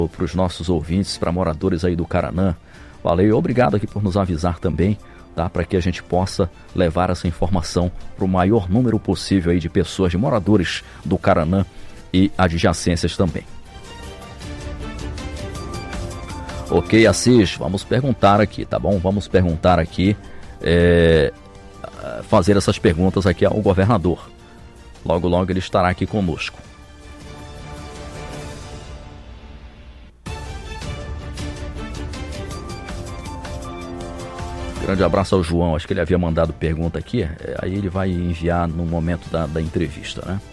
para os nossos ouvintes, para moradores aí do Caranã. Valeu e obrigado aqui por nos avisar também, tá? Para que a gente possa levar essa informação para o maior número possível aí de pessoas, de moradores do Caranã e adjacências também. Ok, Assis, vamos perguntar aqui, tá bom? Vamos perguntar aqui, fazer essas perguntas aqui ao governador. Logo, logo ele estará aqui conosco. Grande abraço ao João, acho que ele havia mandado pergunta aqui, aí ele vai enviar no momento da entrevista, né?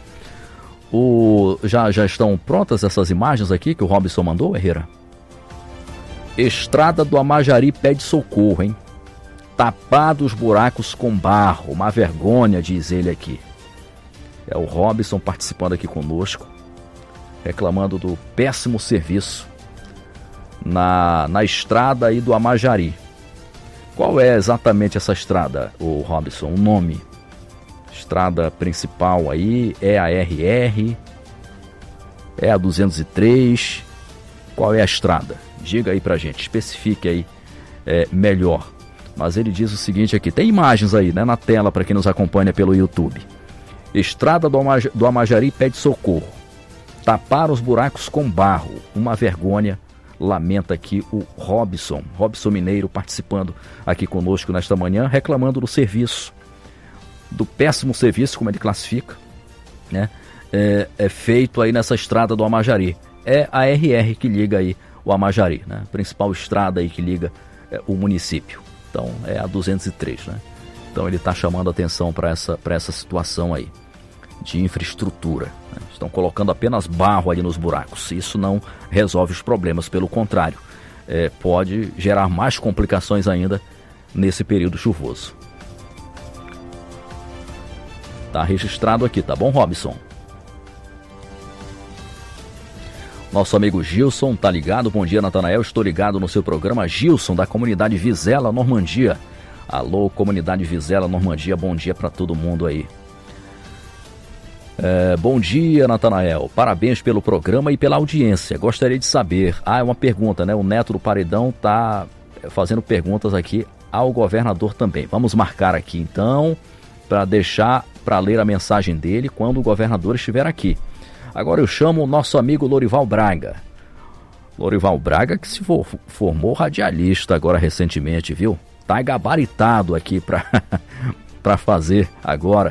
Já estão prontas essas imagens aqui que o Robson mandou, Herrera? Estrada do Amajari pede socorro, hein? Tapados buracos com barro, uma vergonha, diz ele aqui. É o Robson participando aqui conosco, reclamando do péssimo serviço na estrada aí do Amajari. Qual é exatamente essa estrada, o Robson? O nome? Estrada principal aí é a RR, é a 203. Qual é a estrada? Diga aí pra gente, especifique aí melhor. Mas ele diz o seguinte aqui, tem imagens aí, né, na tela para quem nos acompanha pelo YouTube. Estrada do Amajari pede socorro. Tapar os buracos com barro, uma vergonha, lamenta aqui o Robson Mineiro, participando aqui conosco nesta manhã, reclamando do serviço, do péssimo serviço, como ele classifica, né? É feito aí nessa estrada do Amajari. É a RR que liga aí o Amajari, né? Principal estrada aí que liga o município. Então é a 203, né? Então ele está chamando a atenção para essa situação aí de infraestrutura, né? Estão colocando apenas barro ali nos buracos. Isso não resolve os problemas, pelo contrário, pode gerar mais complicações ainda nesse período chuvoso. Tá registrado aqui, tá bom, Robson? Nosso amigo Gilson tá ligado. Bom dia, Natanael. Estou ligado no seu programa. Gilson, da comunidade Vizela, Normandia. Alô, comunidade Vizela, Normandia. Bom dia para todo mundo aí. Bom dia, Natanael. Parabéns pelo programa e pela audiência. Gostaria de saber... é uma pergunta, né? O Neto do Paredão tá fazendo perguntas aqui ao governador também. Vamos marcar aqui, então, para deixar para ler a mensagem dele quando o governador estiver aqui. Agora eu chamo o nosso amigo Lorival Braga. Lorival Braga que se formou radialista agora recentemente, viu? Tá gabaritado aqui para fazer agora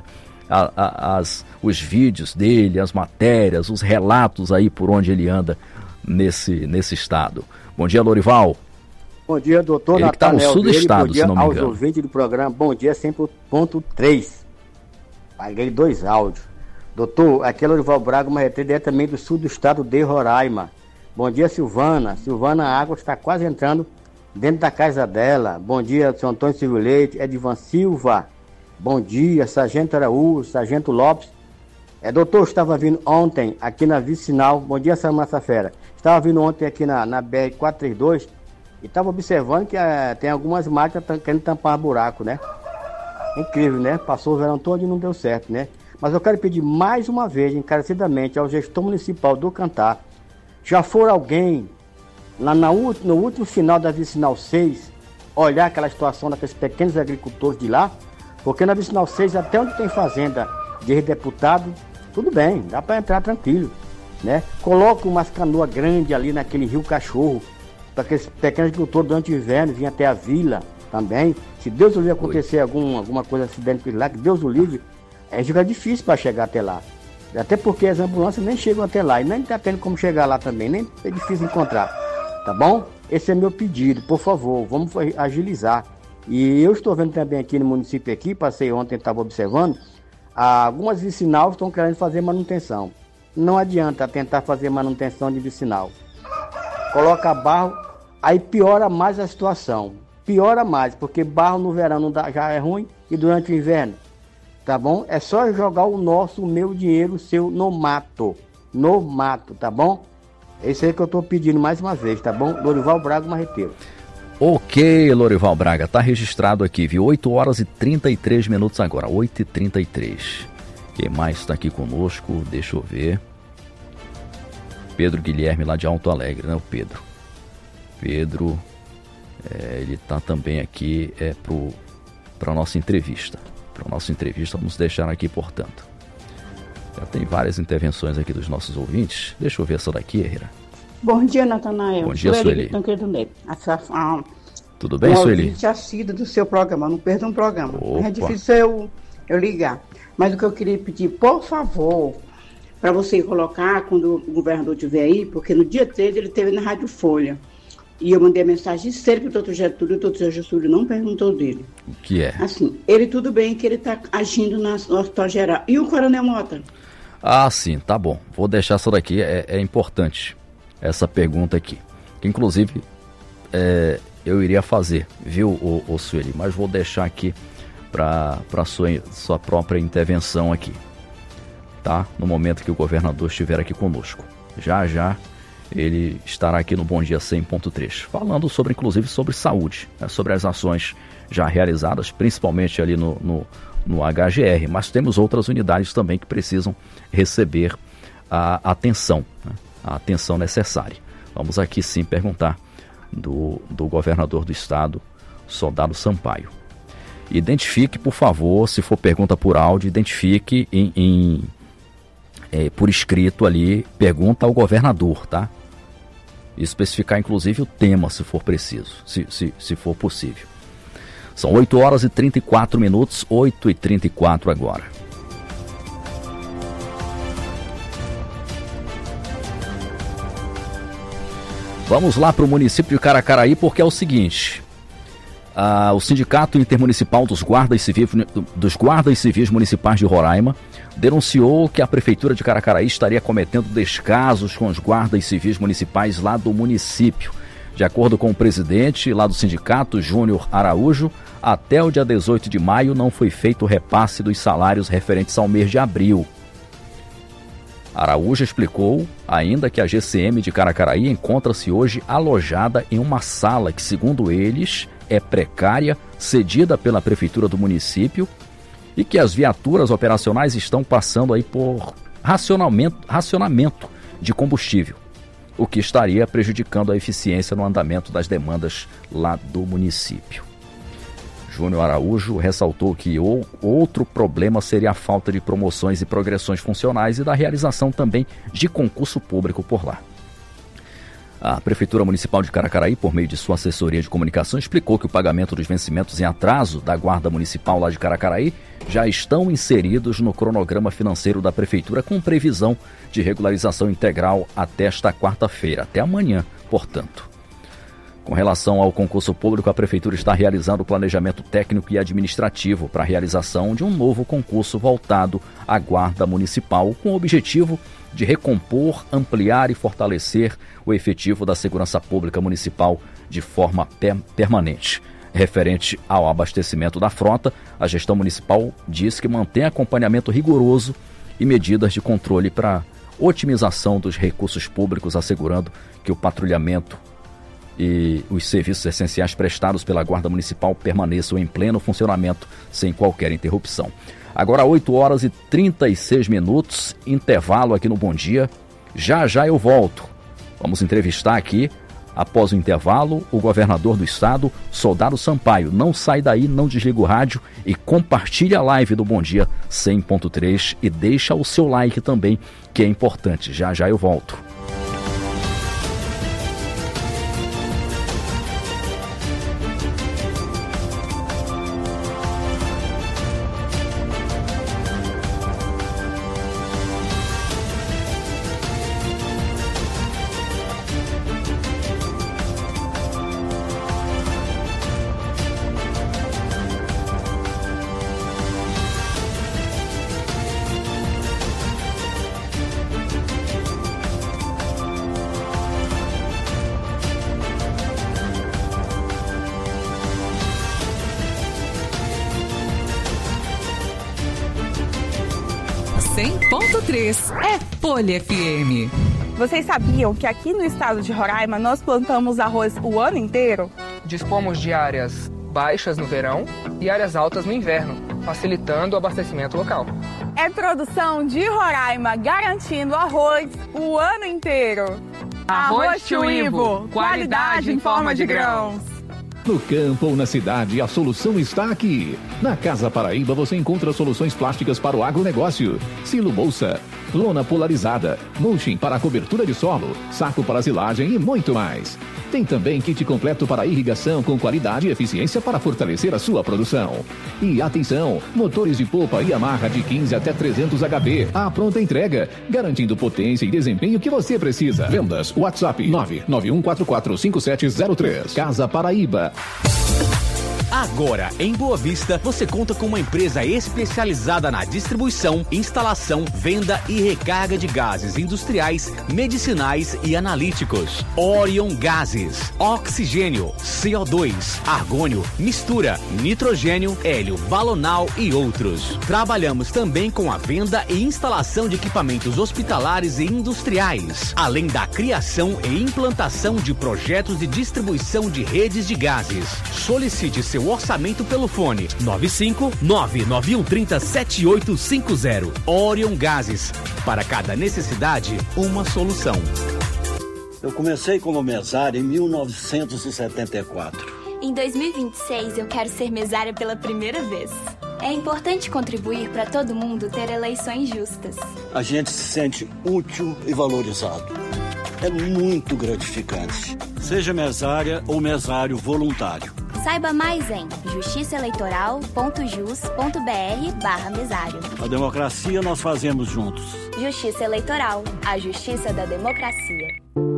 os vídeos dele, as matérias, os relatos aí por onde ele anda nesse estado. Bom dia, Lorival. Bom dia, doutor Ele que está no sul do estado, se não me engano. Bom dia aos ouvintes do programa Bom Dia 100.3. Paguei 2 áudios. Doutor, aqui é Lorival Braga, uma diretamente do sul do estado de Roraima. Bom dia, Silvana. Silvana, a água está quase entrando dentro da casa dela. Bom dia, seu Antônio Silvio Leite, Edivan Silva. Bom dia, Sargento Araújo, Sargento Lopes. Doutor, eu estava vindo ontem aqui na Vicinal. Bom dia, Samassa Fera. Estava vindo ontem aqui na BR-432 e estava observando que tem algumas máquinas querendo tampar buraco, né? Incrível, né? Passou o verão todo e não deu certo, né? Mas eu quero pedir mais uma vez, encarecidamente, ao gestor municipal do Cantar. Já for alguém lá no último final da Vicinal 6 olhar aquela situação daqueles pequenos agricultores de lá? Porque na Vicinal 6, até onde tem fazenda de deputado, tudo bem, dá para entrar tranquilo, né? Coloca umas canoas grandes ali naquele rio Cachorro, para aqueles pequenos agricultores durante o inverno virem até a vila também. Se Deus o livre acontecer alguma coisa, acidente lá, que Deus o livre, fica difícil para chegar até lá. Até porque as ambulâncias nem chegam até lá, e nem está tendo como chegar lá também, nem é difícil encontrar, tá bom? Esse é meu pedido, por favor, vamos agilizar. E eu estou vendo também aqui no município, passei ontem, estava observando, algumas vicinais estão querendo fazer manutenção. Não adianta tentar fazer manutenção de vicinal. Coloca barro, aí piora mais a situação. Piora mais, porque barro no verão não dá, já é ruim, e durante o inverno, tá bom? É só jogar o meu dinheiro, seu, no mato, tá bom? É isso aí que eu estou pedindo mais uma vez, tá bom? Lorival Braga, Marreteiro. Ok, Lorival Braga, tá registrado aqui, viu? 8 horas e 33 minutos agora, 8h33. Quem mais está aqui conosco? Deixa eu ver. Pedro Guilherme, lá de Alto Alegre, né? O Pedro. Pedro, ele está também aqui para a nossa entrevista. Para a nossa entrevista, vamos deixar aqui, portanto. Já tem várias intervenções aqui dos nossos ouvintes. Deixa eu ver essa daqui, Herrera. Bom dia, Natanael. Bom dia, Sueli. Tudo bem, Sueli? Eu assíduo do seu programa, não perda um programa. Opa. É difícil eu ligar. Mas o que eu queria pedir, por favor, para você colocar quando o governador estiver aí, porque no dia 13 ele esteve na Rádio Folha. E eu mandei a mensagem séria para o doutor Getúlio, e o doutor Getúlio não perguntou dele. O que é? Assim, ele tudo bem que ele está agindo no Hospital Geral. E o Coronel Mota? Ah, sim, tá bom. Vou deixar essa daqui, é importante, essa pergunta aqui. Que inclusive eu iria fazer, viu, o Sueli? Mas vou deixar aqui para sua própria intervenção aqui, tá? No momento que o governador estiver aqui conosco. Já ele estará aqui no Bom Dia 100.3, falando inclusive sobre saúde, né? Sobre as ações já realizadas, principalmente ali no HGR, mas temos outras unidades também que precisam receber a atenção, né? A atenção necessária. Vamos aqui sim perguntar do governador do estado, Soldado Sampaio. Identifique, por favor, se for pergunta por áudio, identifique por escrito ali, pergunta ao governador, tá? E especificar inclusive o tema, se for preciso, se for possível. São 8 horas e 34 minutos, 8h34 agora. Vamos lá para o município de Caracaraí, porque é o seguinte: o Sindicato Intermunicipal dos Guardas Civis Municipais de Roraima denunciou que a Prefeitura de Caracaraí estaria cometendo descasos com os guardas civis municipais lá do município. De acordo com o presidente lá do sindicato, Júnior Araújo, até o dia 18 de maio não foi feito o repasse dos salários referentes ao mês de abril. Araújo explicou ainda que a GCM de Caracaraí encontra-se hoje alojada em uma sala que, segundo eles, é precária, cedida pela Prefeitura do município, e que as viaturas operacionais estão passando aí por racionamento de combustível, o que estaria prejudicando a eficiência no andamento das demandas lá do município. Júnior Araújo ressaltou que outro problema seria a falta de promoções e progressões funcionais e da realização também de concurso público por lá. A Prefeitura Municipal de Caracaraí, por meio de sua assessoria de comunicação, explicou que o pagamento dos vencimentos em atraso da Guarda Municipal lá de Caracaraí já estão inseridos no cronograma financeiro da Prefeitura, com previsão de regularização integral até esta quarta-feira, até amanhã, portanto. Com relação ao concurso público, a Prefeitura está realizando o planejamento técnico e administrativo para a realização de um novo concurso voltado à Guarda Municipal, com o objetivo de recompor, ampliar e fortalecer o efetivo da segurança pública municipal de forma permanente. Referente ao abastecimento da frota, a gestão municipal diz que mantém acompanhamento rigoroso e medidas de controle para otimização dos recursos públicos, assegurando que o patrulhamento e os serviços essenciais prestados pela Guarda Municipal permaneçam em pleno funcionamento sem qualquer interrupção. Agora 8 horas e 36 minutos, intervalo aqui no Bom Dia. Já eu volto. Vamos entrevistar aqui, após o intervalo, o governador do estado, Soldado Sampaio. Não sai daí, não desliga o rádio e compartilha a live do Bom Dia 100.3 e deixa o seu like também, que é importante. Já eu volto. É Folha FM. Vocês sabiam que aqui no estado de Roraima nós plantamos arroz o ano inteiro? Dispomos de áreas baixas no verão e áreas altas no inverno, facilitando o abastecimento local. É produção de Roraima, garantindo arroz o ano inteiro. Arroz Tio Ivo, qualidade em forma de grãos. No campo ou na cidade, a solução está aqui. Na Casa Paraíba você encontra soluções plásticas para o agronegócio. Silo bolsa, lona polarizada, mulching para a cobertura de solo, saco para silagem e muito mais. Tem também kit completo para irrigação com qualidade e eficiência para fortalecer a sua produção. E atenção, motores de polpa Yamaha de 15 até 300 HP. A pronta entrega, garantindo potência e desempenho que você precisa. Vendas, WhatsApp 991445703. Casa Paraíba. Agora, em Boa Vista, você conta com uma empresa especializada na distribuição, instalação, venda e recarga de gases industriais, medicinais e analíticos. Orion Gases, oxigênio, CO2, argônio, mistura, nitrogênio, hélio, balonal e outros. Trabalhamos também com a venda e instalação de equipamentos hospitalares e industriais, além da criação e implantação de projetos de distribuição de redes de gases. Solicite seu orçamento pelo fone 95991307850. Orion Gases. Para cada necessidade, uma solução. Eu comecei como mesário em 1974. Em 2026, eu quero ser mesária pela primeira vez. É importante contribuir para todo mundo ter eleições justas. A gente se sente útil e valorizado. É muito gratificante. Seja mesária ou mesário voluntário. Saiba mais em justiçaeleitoral.jus.br/mesário. A democracia nós fazemos juntos. Justiça Eleitoral, a justiça da democracia.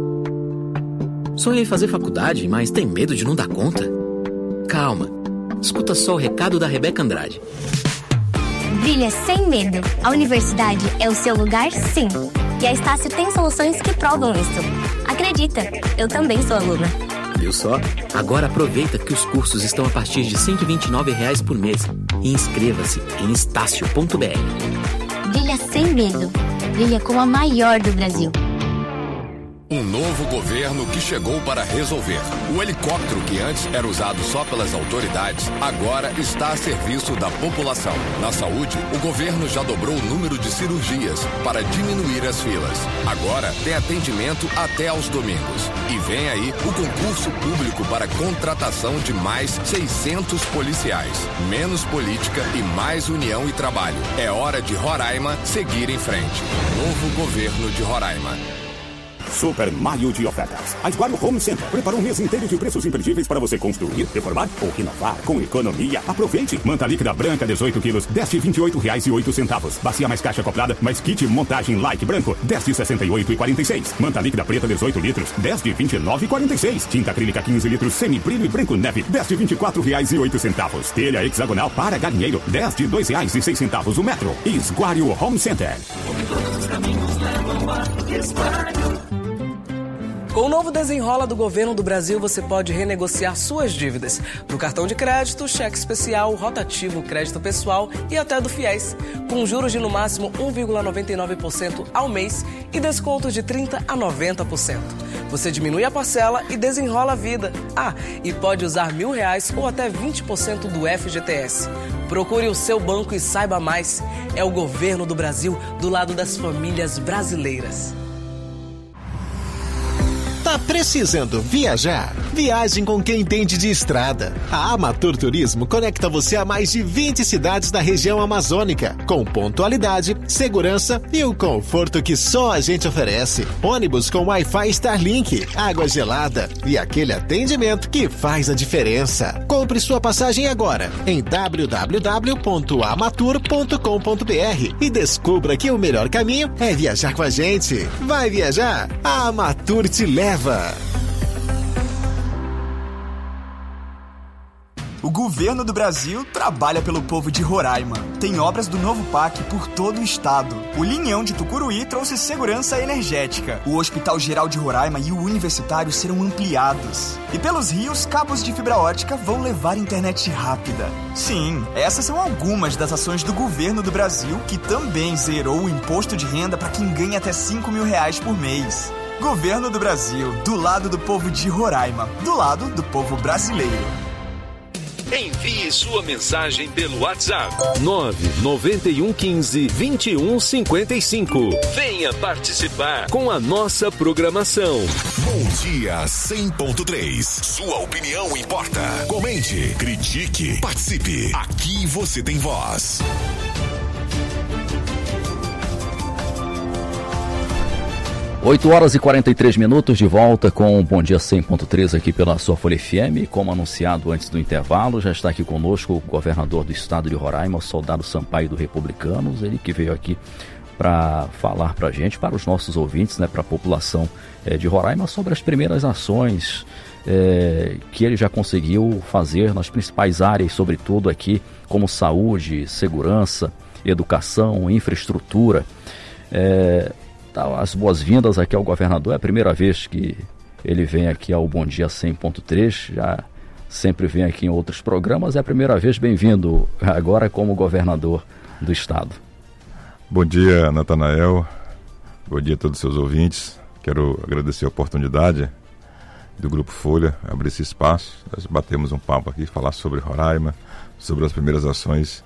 Sonhei fazer faculdade, mas tem medo de não dar conta? Calma, escuta só o recado da Rebeca Andrade. Brilha sem medo. A universidade é o seu lugar, sim. E a Estácio tem soluções que provam isso. Acredita, eu também sou aluna. Viu só? Agora aproveita que os cursos estão a partir de R$ 129 por mês e inscreva-se em estácio.br. Brilha sem medo. Brilha como a maior do Brasil. Um novo governo que chegou para resolver. O helicóptero que antes era usado só pelas autoridades, agora está a serviço da população. Na saúde, o governo já dobrou o número de cirurgias para diminuir as filas. Agora tem atendimento até aos domingos. E vem aí o concurso público para contratação de mais 600 policiais. Menos política e mais união e trabalho. É hora de Roraima seguir em frente. Novo governo de Roraima. Super maio de ofertas. A Esguario Home Center preparou um mês inteiro de preços imperdíveis para você construir, reformar ou renovar com economia. Aproveite! Manta líquida branca 18 quilos, 10 de R$ 28,08. Bacia mais caixa acoplada, mais kit montagem like branco, 10 de R$ 68,46. Manta líquida preta 18 litros, 10 de R$ 29,46. Tinta acrílica 15 litros, semi-brilho e branco neve, 10 de R$ 24,08. Telha hexagonal para galinheiro, 10 de R$ 2,06 o metro. Esguario Home Center. Todos os caminhos levam a Esguario. Com o novo Desenrola do Governo do Brasil, você pode renegociar suas dívidas no cartão de crédito, cheque especial, rotativo, crédito pessoal e até do FIES, com juros de no máximo 1,99% ao mês e descontos de 30% a 90%. Você diminui a parcela e desenrola a vida. Ah, e pode usar R$1.000 ou até 20% do FGTS. Procure o seu banco e saiba mais. É o Governo do Brasil do lado das famílias brasileiras. Tá precisando viajar? Viagem com quem entende de estrada. A Amatur Turismo conecta você a mais de 20 cidades da região amazônica, com pontualidade, segurança e o conforto que só a gente oferece. Ônibus com Wi-Fi Starlink, água gelada e aquele atendimento que faz a diferença. Compre sua passagem agora em www.amatur.com.br e descubra que o melhor caminho é viajar com a gente. Vai viajar? A Amatur te leva. O governo do Brasil trabalha pelo povo de Roraima. Tem obras do novo PAC por todo o estado. O Linhão de Tucuruí trouxe segurança energética. O Hospital Geral de Roraima e o Universitário serão ampliados. E pelos rios, cabos de fibra ótica vão levar internet rápida. Sim, essas são algumas das ações do governo do Brasil, que também zerou o imposto de renda para quem ganha até R$5.000 por mês. Governo do Brasil, do lado do povo de Roraima, do lado do povo brasileiro. Envie sua mensagem pelo WhatsApp 99115-2155. Venha participar com a nossa programação. Bom Dia 100.3. Sua opinião importa. Comente, critique, participe. Aqui você tem voz. 8h43, de volta com o Bom Dia 100.3 aqui pela sua Folha FM. Como anunciado antes do intervalo, já está aqui conosco o governador do estado de Roraima, o Soldado Sampaio do Republicanos, ele que veio aqui para falar para a gente, para os nossos ouvintes, né, para a população de Roraima, sobre as primeiras ações que ele já conseguiu fazer nas principais áreas, sobretudo aqui, como saúde, segurança, educação, infraestrutura. As boas-vindas aqui ao governador. É a primeira vez que ele vem aqui ao Bom Dia 100.3, já sempre vem aqui em outros programas, é a primeira vez. Bem-vindo agora como governador do estado. Bom dia, Natanael, bom dia a todos os seus ouvintes. Quero agradecer a oportunidade do Grupo Folha, abrir esse espaço, nós batemos um papo aqui, falar sobre Roraima, sobre as primeiras ações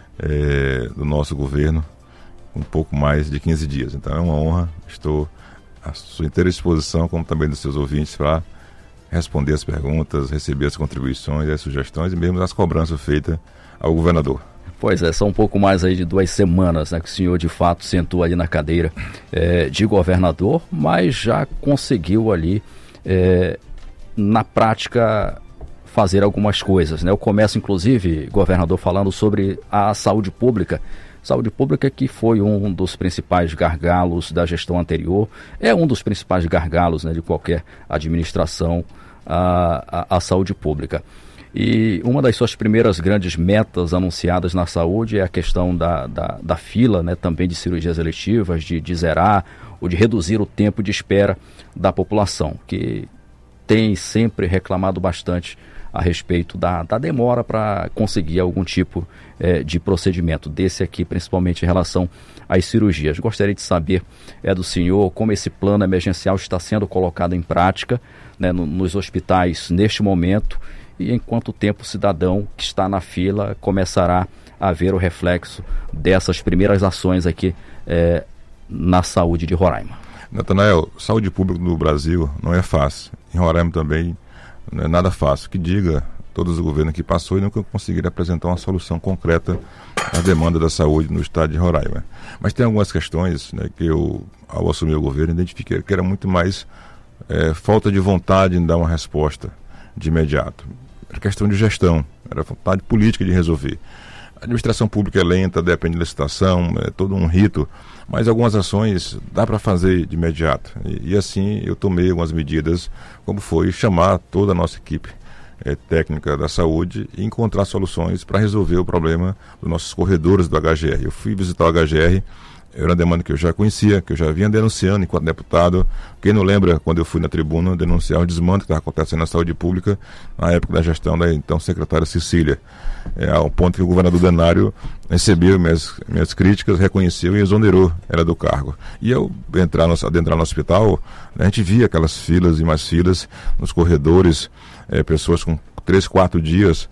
do nosso governo, um pouco mais de 15 dias. Então é uma honra, estou à sua inteira disposição, como também dos seus ouvintes, para responder as perguntas, receber as contribuições, as sugestões e mesmo as cobranças feitas ao governador. Pois é, são um pouco mais aí de 2 semanas, né, que o senhor de fato sentou ali na cadeira de governador, mas já conseguiu ali, na prática, fazer algumas coisas, né? Eu começo, inclusive, governador, falando sobre a saúde pública. Saúde pública que foi um dos principais gargalos da gestão anterior, é um dos principais gargalos, né, de qualquer administração, a saúde pública. E uma das suas primeiras grandes metas anunciadas na saúde é a questão da fila, né, também de cirurgias eletivas, de zerar ou de reduzir o tempo de espera da população, que tem sempre reclamado bastante a respeito da demora para conseguir algum tipo de procedimento, desse aqui principalmente em relação às cirurgias. Gostaria de saber do senhor como esse plano emergencial está sendo colocado em prática, né, nos hospitais neste momento, e em quanto tempo o cidadão que está na fila começará a ver o reflexo dessas primeiras ações aqui na saúde de Roraima. Natanael, saúde pública no Brasil não é fácil, em Roraima também não é nada fácil. Que diga todos os governos que passou e nunca conseguiram apresentar uma solução concreta à demanda da saúde no estado de Roraima. Mas tem algumas questões, né, que eu, ao assumir o governo, identifiquei que era muito mais falta de vontade em dar uma resposta de imediato. Era questão de gestão, era vontade política de resolver. A administração pública é lenta, depende da licitação, é todo um rito, mas algumas ações dá para fazer de imediato. E assim eu tomei algumas medidas, como foi chamar toda a nossa equipe técnica da saúde e encontrar soluções para resolver o problema dos nossos corredores do HGR. Eu fui visitar o HGR, era uma demanda que eu já conhecia, que eu já vinha denunciando enquanto deputado. Quem não lembra, quando eu fui na tribuna denunciar o desmando que estava acontecendo na saúde pública na época da gestão da então secretária Cecília, ao ponto que o governador Denário recebeu minhas críticas, reconheceu e exonerou ela do cargo. E eu adentrar no hospital, a gente via aquelas filas e mais filas nos corredores, pessoas com 3, 4 dias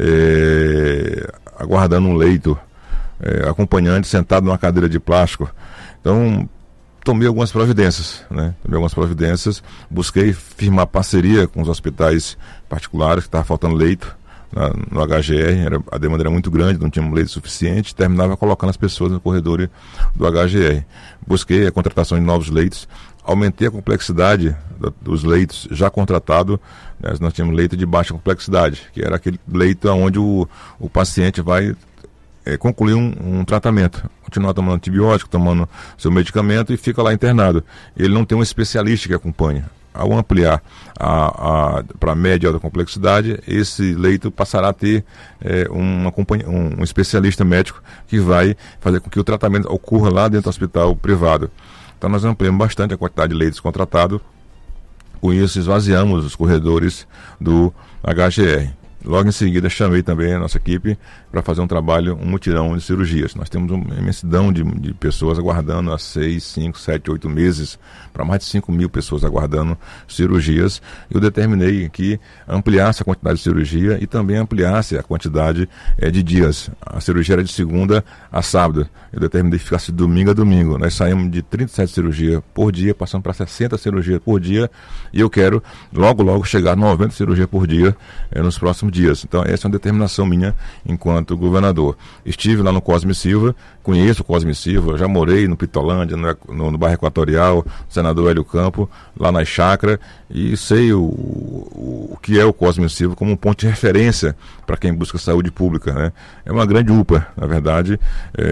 aguardando um leito, acompanhante sentado numa cadeira de plástico. Então tomei algumas providências, né? Busquei firmar parceria com os hospitais particulares, que estava faltando leito no HGR, a demanda era muito grande, não tínhamos leito suficiente, terminava colocando as pessoas no corredor do HGR. Busquei a contratação de novos leitos, aumentei a complexidade dos leitos já contratados, né? Nós tínhamos leito de baixa complexidade, que era aquele leito onde o paciente vai concluir um tratamento, continuar tomando antibiótico, tomando seu medicamento e fica lá internado. Ele não tem um especialista que acompanha. Ao ampliar para média e alta complexidade, esse leito passará a ter um especialista médico que vai fazer com que o tratamento ocorra lá dentro do hospital privado. Então nós ampliamos bastante a quantidade de leitos contratados. Com isso esvaziamos os corredores do HGR. logo em seguida chamei também a nossa equipe para fazer um mutirão de cirurgias. Nós temos uma imensidão de pessoas aguardando há 6, 5, 7, 8 meses, para mais de 5 mil pessoas aguardando cirurgias. Eu determinei que ampliasse a quantidade de cirurgia e também ampliasse a quantidade de dias. A cirurgia era de segunda a sábado. Eu determinei que ficasse de domingo a domingo. Nós saímos de 37 cirurgias por dia, passamos para 60 cirurgias por dia, e eu quero logo chegar a 90 cirurgias por dia nos próximos dias. Então essa é uma determinação minha enquanto governador. Estive lá no Cosme Silva, conheço o Cosme Silva, já morei no Pitolândia, no bairro Equatorial, senador Hélio Campo, lá na chácara, e sei o que é o Cosme Silva como um ponto de referência para quem busca saúde pública, né? É uma grande UPA, na verdade.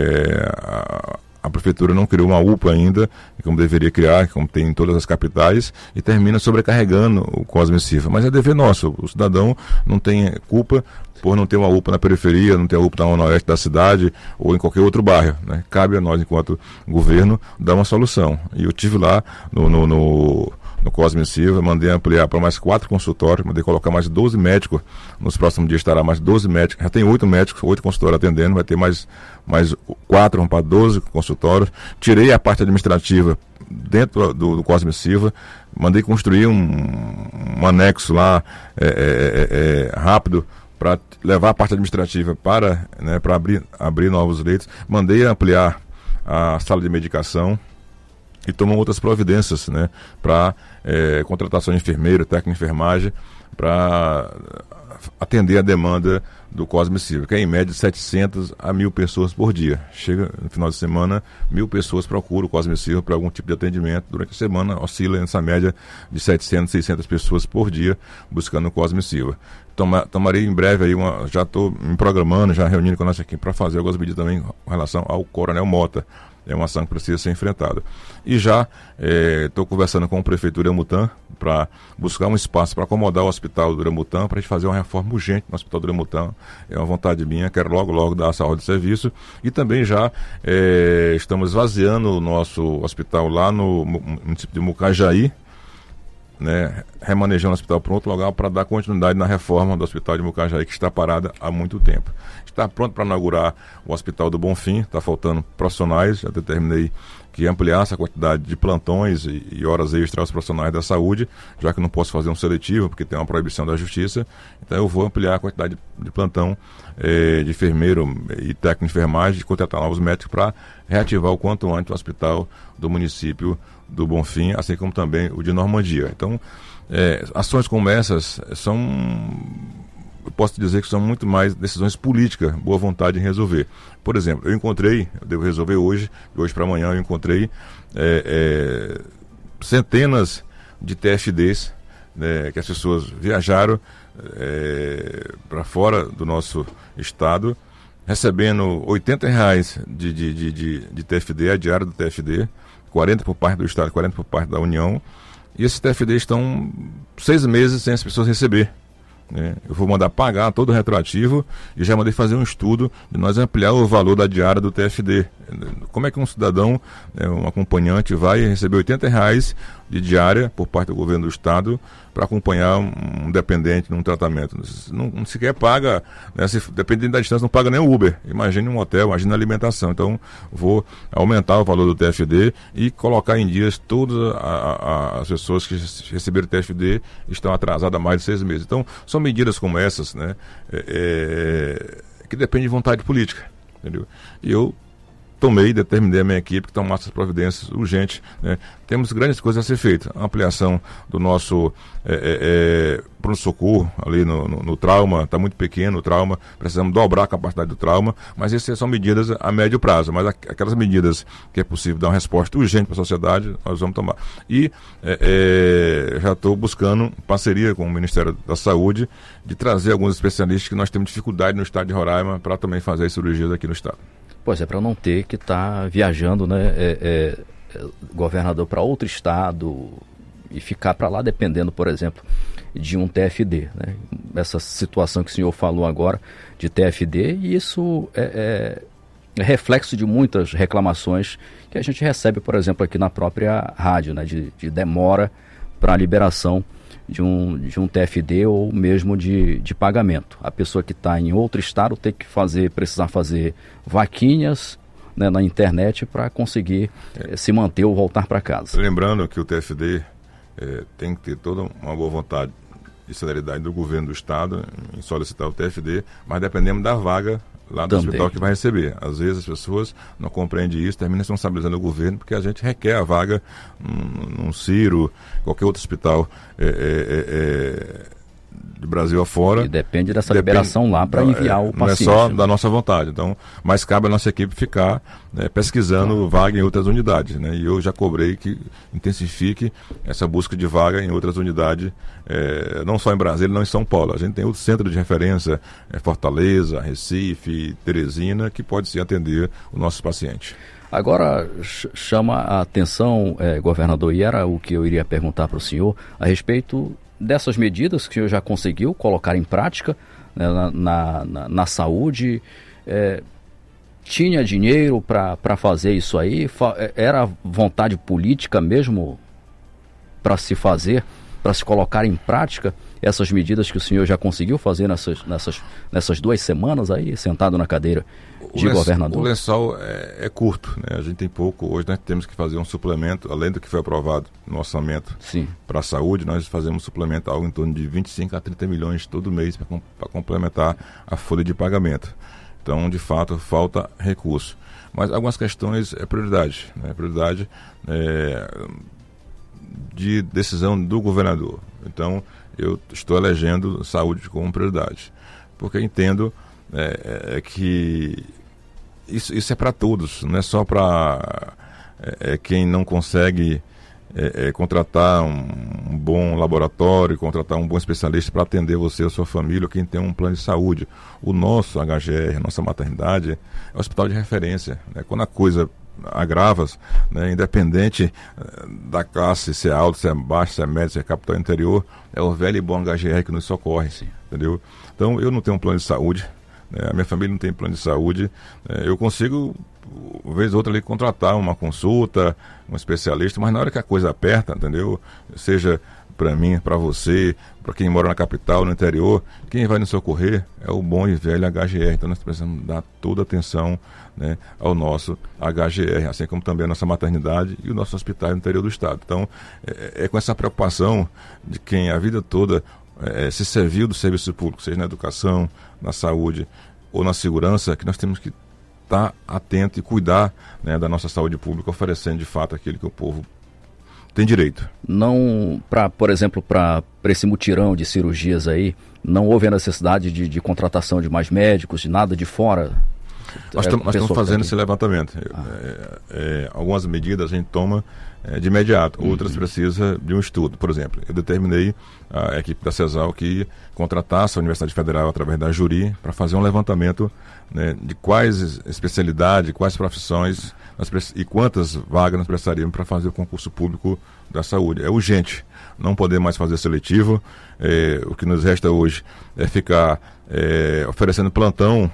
A prefeitura não criou uma UPA ainda, como deveria criar, como tem em todas as capitais, e termina sobrecarregando o Cosme Silva. Mas é dever nosso, o cidadão não tem culpa por não ter uma UPA na periferia, não ter uma UPA na oeste da cidade ou em qualquer outro bairro, né? Cabe a nós, enquanto governo, dar uma solução. E eu estive lá no Cosme Silva, mandei ampliar para mais 4 consultórios, mandei colocar mais 12 médicos, nos próximos dias estará mais 12 médicos, já tem 8 médicos, 8 consultórios atendendo, vai ter mais 4, vão para 12 consultórios. Tirei a parte administrativa dentro do Cosme Silva, mandei construir um anexo lá rápido para levar a parte administrativa para abrir novos leitos. Mandei ampliar a sala de medicação e tomam outras providências, né, para contratação de enfermeiro, técnico de enfermagem, para atender a demanda do Cosme Silva, que é em média 700 a 1.000 pessoas por dia. Chega no final de semana, 1.000 pessoas procuram o Cosme Silva para algum tipo de atendimento. Durante a semana oscila nessa média de 700, 600 pessoas por dia buscando o Cosme Silva. Tomarei em breve aí já estou me programando, já reunindo com a nossa equipe para fazer algumas medidas também com relação ao Coronel Mota. É uma ação que precisa ser enfrentada. E já estou conversando com o prefeito do Uramutã para buscar um espaço para acomodar o hospital do Uramutã, para a gente fazer uma reforma urgente no hospital do Uramutã. É uma vontade minha, quero logo dar essa ordem de serviço. E também já estamos esvaziando o nosso hospital lá no município de Mucajaí, né, remanejando o hospital para outro lugar para dar continuidade na reforma do hospital de Mucajaí, que está parada há muito tempo. Está pronto para inaugurar o hospital do Bonfim, está faltando profissionais, já determinei que ampliasse a quantidade de plantões e horas extras aos profissionais da saúde, já que não posso fazer um seletivo, porque tem uma proibição da justiça. Então eu vou ampliar a quantidade de plantão de enfermeiro e técnico de enfermagem, de contratar novos médicos para reativar o quanto antes o hospital do município do Bonfim, assim como também o de Normandia. Então, ações como essas eu posso dizer que são muito mais decisões políticas, boa vontade em resolver. Por exemplo, eu devo resolver hoje, de hoje para amanhã eu encontrei centenas de TFDs, né, que as pessoas viajaram para fora do nosso estado, recebendo R$80 de TFD, a diária do TFD, 40 por parte do estado, 40 por parte da União, e esses TFDs estão 6 meses sem as pessoas receber. Eu vou mandar pagar todo o retroativo e já mandei fazer um estudo de nós ampliar o valor da diária do TFD. Como é que um cidadão, um acompanhante, vai receber R$80 de diária por parte do governo do estado para acompanhar um dependente num tratamento? Não sequer paga, né, dependendo da distância, não paga nem o Uber. Imagine um hotel, imagine a alimentação. Então vou aumentar o valor do TFD e colocar em dias todas as pessoas que receberam o TFD estão atrasadas há mais de 6 meses. Então são medidas como essas, né, que dependem de vontade política, entendeu? E eu determinei a minha equipe que tomar essas providências urgentes, né? Temos grandes coisas a ser feitas. A ampliação do nosso pronto-socorro ali no trauma, está muito pequeno o trauma, precisamos dobrar a capacidade do trauma, mas essas são medidas a médio prazo, mas aquelas medidas que é possível dar uma resposta urgente para a sociedade, nós vamos tomar. E já estou buscando parceria com o Ministério da Saúde de trazer alguns especialistas que nós temos dificuldade no estado de Roraima para também fazer as cirurgias aqui no estado. Pois é, para não ter que estar viajando, né, governador para outro estado e ficar para lá dependendo, por exemplo, de um TFD, né? Essa situação que o senhor falou agora de TFD, e isso é reflexo de muitas reclamações que a gente recebe, por exemplo, aqui na própria rádio, né, de demora para a liberação de um TFD ou mesmo de pagamento. A pessoa que está em outro estado tem que precisar fazer vaquinhas, né, na internet para conseguir se manter ou voltar para casa. Lembrando que o TFD tem que ter toda uma boa vontade e celeridade do governo do estado em solicitar o TFD, mas dependendo da vaga lá do hospital que vai receber. Às vezes as pessoas não compreendem isso, terminam responsabilizando o governo, porque a gente requer a vaga num Ciro, qualquer outro hospital do Brasil afora. E depende dessa liberação lá para enviar o paciente. Não é só da nossa vontade. Então, mas cabe à nossa equipe ficar pesquisando vaga em outras unidades. Né? E eu já cobrei que intensifique essa busca de vaga em outras unidades, não só em Brasília, não em São Paulo. A gente tem outro centro de referência, Fortaleza, Recife, Teresina, que pode sim atender os nossos pacientes. Agora, chama a atenção, governador, e era o que eu iria perguntar para o senhor, a respeito dessas medidas que o senhor já conseguiu colocar em prática, né, na saúde. Tinha dinheiro para fazer isso aí? Era vontade política mesmo para se fazer, para se colocar em prática essas medidas que o senhor já conseguiu fazer nessas 2 semanas aí, sentado na cadeira de governador? O lençol é curto, né? A gente tem pouco. Hoje nós temos que fazer um suplemento, além do que foi aprovado no orçamento para a saúde, nós fazemos um suplemento algo em torno de 25 a 30 milhões todo mês para complementar a folha de pagamento. Então, de fato, falta recurso. Mas algumas questões prioridade, né? Prioridade de decisão do governador. Então, eu estou elegendo saúde como prioridade, porque entendo que isso é para todos, não é só para quem não consegue contratar um bom laboratório, contratar um bom especialista para atender você ou sua família, ou quem tem um plano de saúde. O nosso HGR, a nossa maternidade, é um hospital de referência, né? Quando a coisa agrava, né, independente da classe, se é alto, se é baixo, se é médio, se é capital interior, é o velho e bom HGR que nos socorre, entendeu? Então, eu não tenho um plano de saúde, a minha família não tem plano de saúde, eu consigo, vez ou outra, ali, contratar uma consulta, um especialista, mas na hora que a coisa aperta, entendeu? Seja para mim, para você, para quem mora na capital, no interior, quem vai nos socorrer é o bom e velho HGR. Então nós precisamos dar toda a atenção, né, ao nosso HGR, assim como também a nossa maternidade e o nosso hospital no interior do estado. Então é com essa preocupação de quem a vida toda se serviu do serviço público, seja na educação, na saúde ou na segurança, que nós temos que estar atento e cuidar, né, da nossa saúde pública, oferecendo de fato aquilo que o povo tem direito. Não, por exemplo, para esse mutirão de cirurgias aí, não houve a necessidade de contratação de mais médicos, de nada de fora? Nós estamos fazendo esse levantamento. Algumas medidas a gente toma de imediato, outras precisa de um estudo. Por exemplo, eu determinei a equipe da CESAL que contratasse a Universidade Federal através da Juri para fazer um levantamento, né, de quais especialidades, quais profissões e quantas vagas nós precisaríamos para fazer o concurso público da saúde. É urgente, não podemos mais fazer seletivo. O que nos resta hoje é ficar oferecendo plantão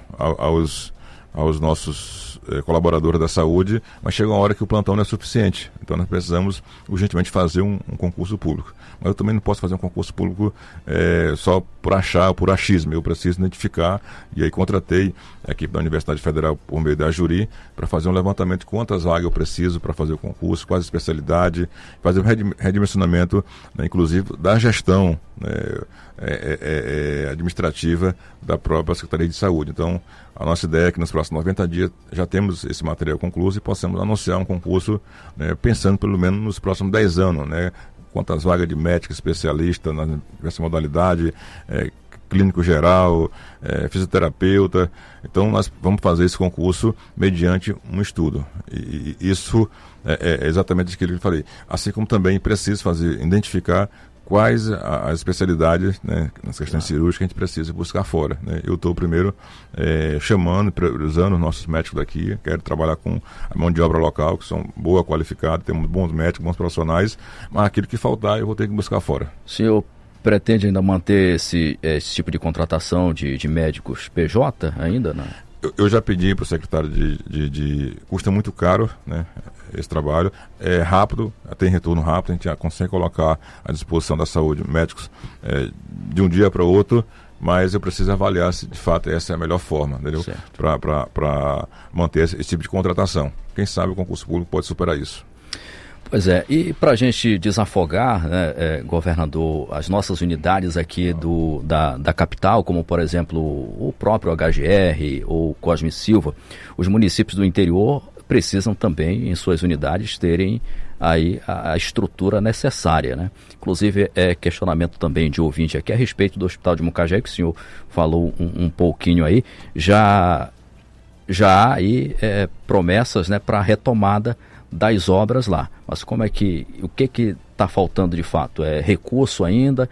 aos nossos colaboradores da saúde, mas chega uma hora que o plantão não é suficiente. Então nós precisamos urgentemente fazer um concurso público. Mas eu também não posso fazer um concurso público só por achar, por achismo. Eu preciso identificar, e aí contratei a equipe da Universidade Federal por meio da Juri para fazer um levantamento de quantas vagas eu preciso para fazer o concurso, quais especialidades, fazer um redimensionamento, né, inclusive da gestão administrativa da própria Secretaria de Saúde. Então, a nossa ideia é que nos próximos 90 dias já temos esse material concluído e possamos anunciar um concurso, né, pensando pelo menos nos próximos 10 anos, né, quantas vagas de médico especialista na diversa modalidade, clínico geral, fisioterapeuta. Então nós vamos fazer esse concurso mediante um estudo. E isso é exatamente aquilo que eu falei. Assim como também preciso identificar quais as especialidades, né, nas questões cirúrgicas que a gente precisa buscar fora, né? Eu estou primeiro chamando, priorizando os nossos médicos daqui, quero trabalhar com a mão de obra local, que são boa, qualificada, temos bons médicos, bons profissionais, mas aquilo que faltar eu vou ter que buscar fora. O senhor pretende ainda manter esse tipo de contratação de médicos PJ ainda, né? Eu já pedi para o secretário custa muito caro, né, esse trabalho, é rápido, tem retorno rápido, a gente já consegue colocar à disposição da saúde médicos de um dia para o outro, mas eu preciso avaliar se de fato essa é a melhor forma, entendeu? Para manter esse tipo de contratação. Quem sabe o concurso público pode superar isso. Pois é, e para a gente desafogar, né, governador, as nossas unidades aqui da capital, como por exemplo o próprio HGR ou Cosme Silva, os municípios do interior precisam também, em suas unidades, terem aí a estrutura necessária, né? Inclusive, questionamento também de ouvinte aqui a respeito do Hospital de Mucagé, que o senhor falou um pouquinho aí, já há aí promessas, né, para a retomada das obras lá, mas o que está faltando de fato? É recurso ainda?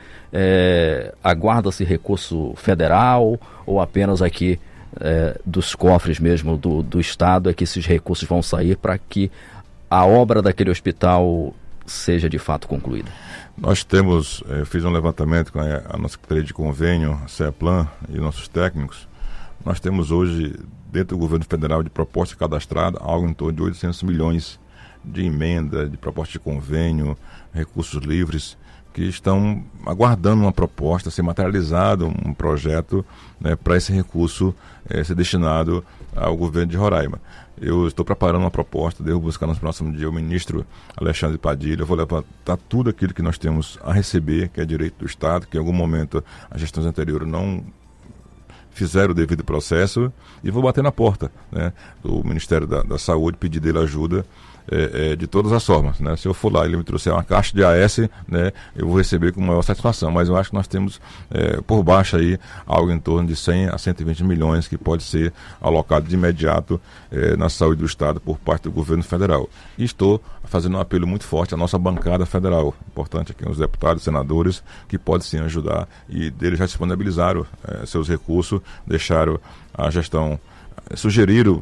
Aguarda-se recurso federal ou apenas aqui dos cofres mesmo do Estado é que esses recursos vão sair para que a obra daquele hospital seja de fato concluída? Nós temos, eu fiz um levantamento com a nossa Secretaria de Convênio, a CEPLAN e nossos técnicos. Nós temos hoje, dentro do governo federal, de proposta cadastrada, algo em torno de 800 milhões de emenda, de proposta de convênio, recursos livres, que estão aguardando uma proposta, ser materializado um projeto, né, para esse recurso ser destinado ao governo de Roraima. Eu estou preparando uma proposta, devo buscar no próximo dia o ministro Alexandre Padilha. Eu vou levantar tudo aquilo que nós temos a receber, que é direito do Estado, que em algum momento as gestões anteriores não fizeram o devido processo, e vou bater na porta, né, do Ministério da Saúde, pedir dele ajuda de todas as formas, né? Se eu for lá e ele me trouxer uma caixa de AS, né, eu vou receber com maior satisfação, mas eu acho que nós temos por baixo aí algo em torno de 100 a 120 milhões que pode ser alocado de imediato na saúde do Estado por parte do governo federal. E estou fazendo um apelo muito forte à nossa bancada federal, importante aqui os deputados, senadores, que podem sim ajudar, e deles já disponibilizaram seus recursos, deixaram a gestão, sugeriram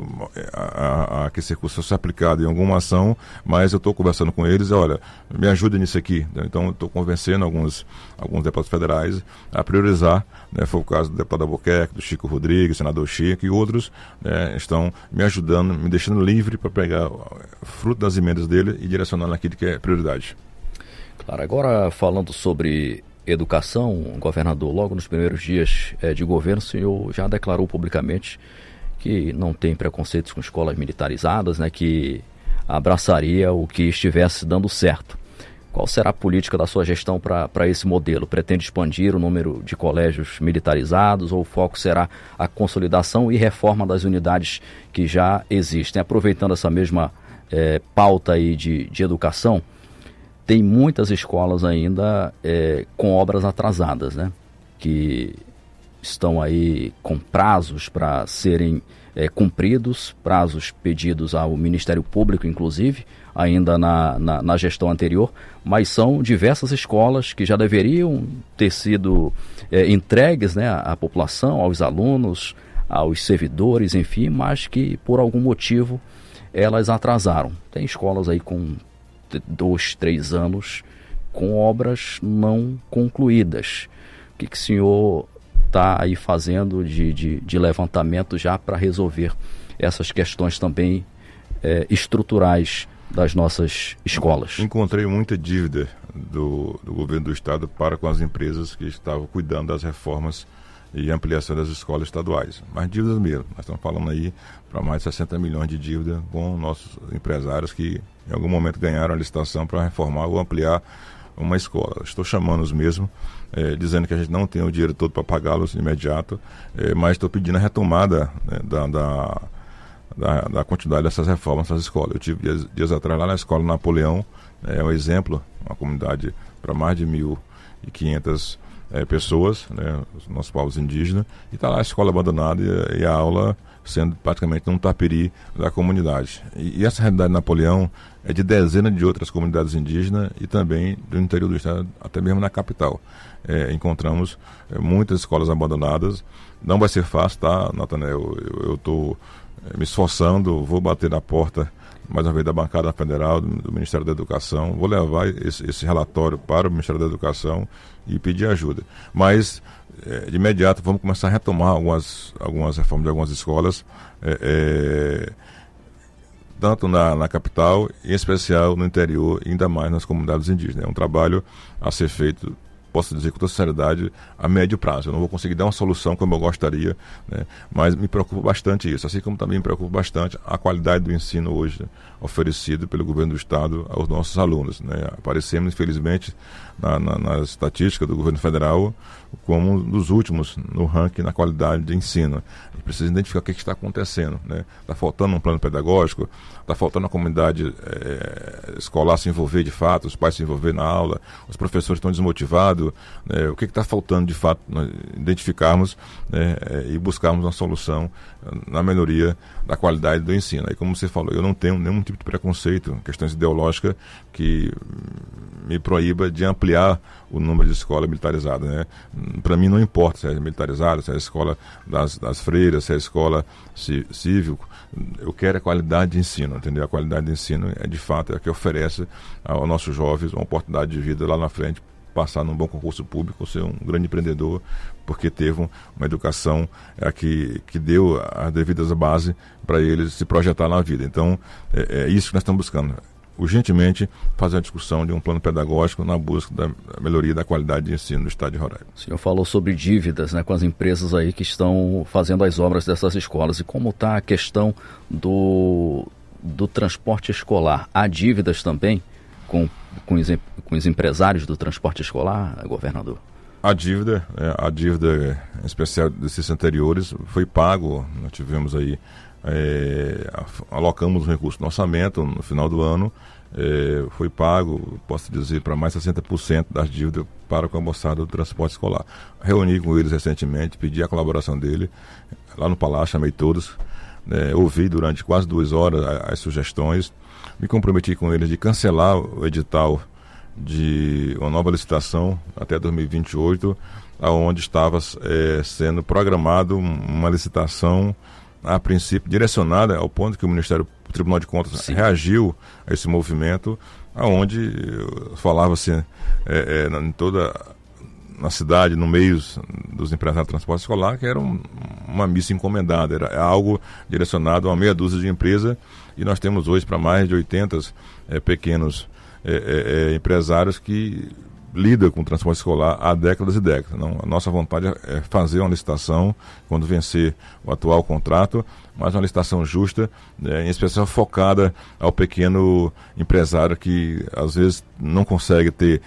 que esse recurso fosse aplicado em alguma ação, mas eu estou conversando com eles, olha, me ajuda nisso aqui. Então estou convencendo alguns deputados federais a priorizar, né? Foi o caso do deputado Albuquerque, do Chico Rodrigues, senador Chico e outros, né, estão me ajudando, me deixando livre para pegar fruto das emendas dele e direcionar naquilo que é prioridade. Claro, agora falando sobre educação, governador, logo nos primeiros dias de governo, o senhor já declarou publicamente que não tem preconceitos com escolas militarizadas, né, que abraçaria o que estivesse dando certo. Qual será a política da sua gestão para esse modelo? Pretende expandir o número de colégios militarizados ou o foco será a consolidação e reforma das unidades que já existem? Aproveitando essa mesma pauta aí de educação, tem muitas escolas ainda com obras atrasadas, né, que estão aí com prazos para serem cumpridos, prazos pedidos ao Ministério Público, inclusive, ainda na gestão anterior, mas são diversas escolas que já deveriam ter sido entregues, né, à população, aos alunos, aos servidores, enfim, mas que por algum motivo elas atrasaram. Tem escolas aí com 2, 3 anos com obras não concluídas. O que o senhor está aí fazendo de levantamento já para resolver essas questões também estruturais das nossas escolas? Encontrei muita dívida do governo do Estado para com as empresas que estavam cuidando das reformas e ampliação das escolas estaduais. Mas dívidas mesmo. Nós estamos falando aí para mais de 60 milhões de dívida com nossos empresários que em algum momento ganharam a licitação para reformar ou ampliar uma escola. Estou chamando-os mesmo, dizendo que a gente não tem o dinheiro todo para pagá-los de imediato, mas estou pedindo a retomada, né, da quantidade dessas reformas nessas escolas. Eu tive dias atrás lá na escola Napoleão, é um exemplo, uma comunidade para mais de 1.500 pessoas, né, os nossos povos indígenas, e está lá a escola abandonada e a aula sendo praticamente um tapiri da comunidade. E essa realidade de Napoleão é de dezenas de outras comunidades indígenas e também do interior do estado, até mesmo na capital. Encontramos muitas escolas abandonadas. Não vai ser fácil, tá, Natanael? Eu estou me esforçando, vou bater na porta mais uma vez da bancada federal, do Ministério da Educação, vou levar esse relatório para o Ministério da Educação e pedir ajuda. Mas, de imediato, vamos começar a retomar algumas reformas de algumas escolas, tanto na capital, em especial no interior, e ainda mais nas comunidades indígenas. É um trabalho a ser feito, posso dizer com toda sinceridade, a médio prazo. Eu não vou conseguir dar uma solução como eu gostaria, né? Mas me preocupa bastante isso, assim como também me preocupa bastante a qualidade do ensino hoje oferecido pelo governo do Estado aos nossos alunos, né? Aparecemos, infelizmente, na estatística do governo federal como um dos últimos no ranking na qualidade de ensino. A gente precisa identificar o que está acontecendo, né? Está faltando um plano pedagógico, está faltando a comunidade escolar se envolver de fato, os pais se envolver na aula, os professores estão desmotivados, né? O que está faltando de fato, nós identificarmos, né? E buscarmos uma solução na melhoria da qualidade do ensino. Aí, como você falou, eu não tenho nenhum tipo de preconceito, questões ideológicas que me proíba de ampliar o número de escola militarizada, né? Para mim não importa se é militarizada, se é a escola das freiras, se é a escola cívico, eu quero a qualidade de ensino, entendeu? A qualidade de ensino de fato é a que oferece aos nossos jovens uma oportunidade de vida lá na frente, passar num bom concurso público, ser um grande empreendedor, porque teve uma educação que deu as devidas bases para eles se projetar na vida. Então, é isso que nós estamos buscando. Urgentemente, fazer a discussão de um plano pedagógico na busca da melhoria da qualidade de ensino no estado de Roraima. O senhor falou sobre dívidas, né, com as empresas aí que estão fazendo as obras dessas escolas. E como está a questão do transporte escolar? Há dívidas também com os empresários do transporte escolar, governador? A dívida, em especial desses anteriores, foi pago. Nós tivemos aí, alocamos um recurso no orçamento no final do ano, foi pago, posso dizer, para mais de 60% das dívidas para com a moçada do transporte escolar. Reuni com eles recentemente, pedi a colaboração dele lá no Palácio, chamei todos, ouvi durante quase 2 horas as sugestões, me comprometi com eles de cancelar o edital de uma nova licitação até 2028, onde estava sendo programado uma licitação a princípio direcionada ao ponto que o Tribunal de Contas reagiu a esse movimento, aonde falava-se em toda na cidade, no meio dos empresários de transporte escolar, que era uma missa encomendada, era algo direcionado a uma meia dúzia de empresas, e nós temos hoje para mais de 80 pequenos empresários que lidam com o transporte escolar há décadas e décadas. Não, a nossa vontade é fazer uma licitação quando vencer o atual contrato, mas uma licitação justa, em especial focada ao pequeno empresário que às vezes não consegue ter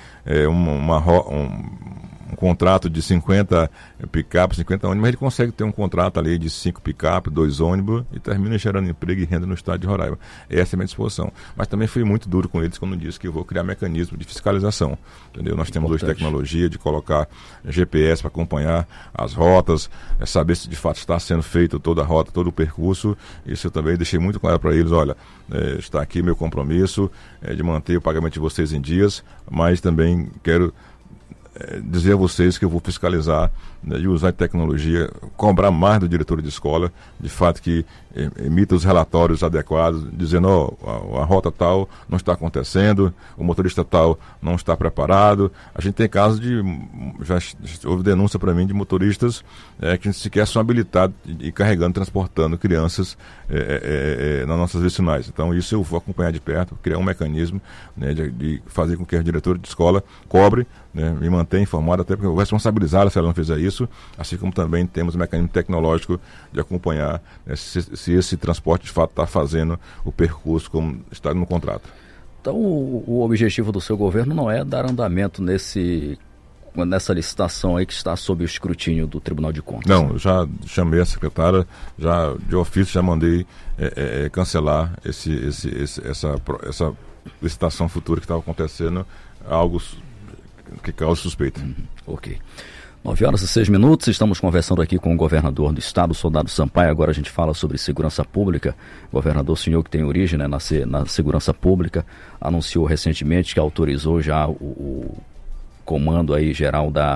um contrato de 50 picape, 50 ônibus, mas ele consegue ter um contrato ali de 5 picape, 2 ônibus e termina gerando emprego e renda no estado de Roraima. Essa é a minha disposição. Mas também fui muito duro com eles quando disse que eu vou criar mecanismo de fiscalização. Entendeu? Nós temos hoje tecnologia de colocar GPS para acompanhar as rotas, saber se de fato está sendo feito toda a rota, todo o percurso. Isso eu também deixei muito claro para eles, olha, está aqui meu compromisso de manter o pagamento de vocês em dias, mas também quero dizer a vocês que eu vou fiscalizar, né, e usar a tecnologia, cobrar mais do diretor de escola, de fato que emita os relatórios adequados, dizendo, a rota tal não está acontecendo, o motorista tal não está preparado. A gente tem casos já houve denúncia para mim de motoristas que sequer são habilitados e carregando, transportando crianças nas nossas vicinais. Então isso eu vou acompanhar de perto, criar um mecanismo, né, de fazer com que a diretora de escola cobre, né, me mantenha informado, até porque eu vou responsabilizá-la se ela não fizer isso, assim como também temos um mecanismo tecnológico de acompanhar, né, se esse transporte de fato está fazendo o percurso como está no contrato. Então o objetivo do seu governo não é dar andamento nessa licitação aí que está sob o escrutínio do Tribunal de Contas? Não, eu já chamei a secretária, já de ofício já mandei cancelar essa licitação futura que estava acontecendo, algo que causa suspeita. Ok. 9h06, estamos conversando aqui com o governador do estado, Soldado Sampaio. Agora a gente fala sobre segurança pública. Governador, senhor que tem origem, né, na segurança pública, anunciou recentemente que autorizou já o comando aí geral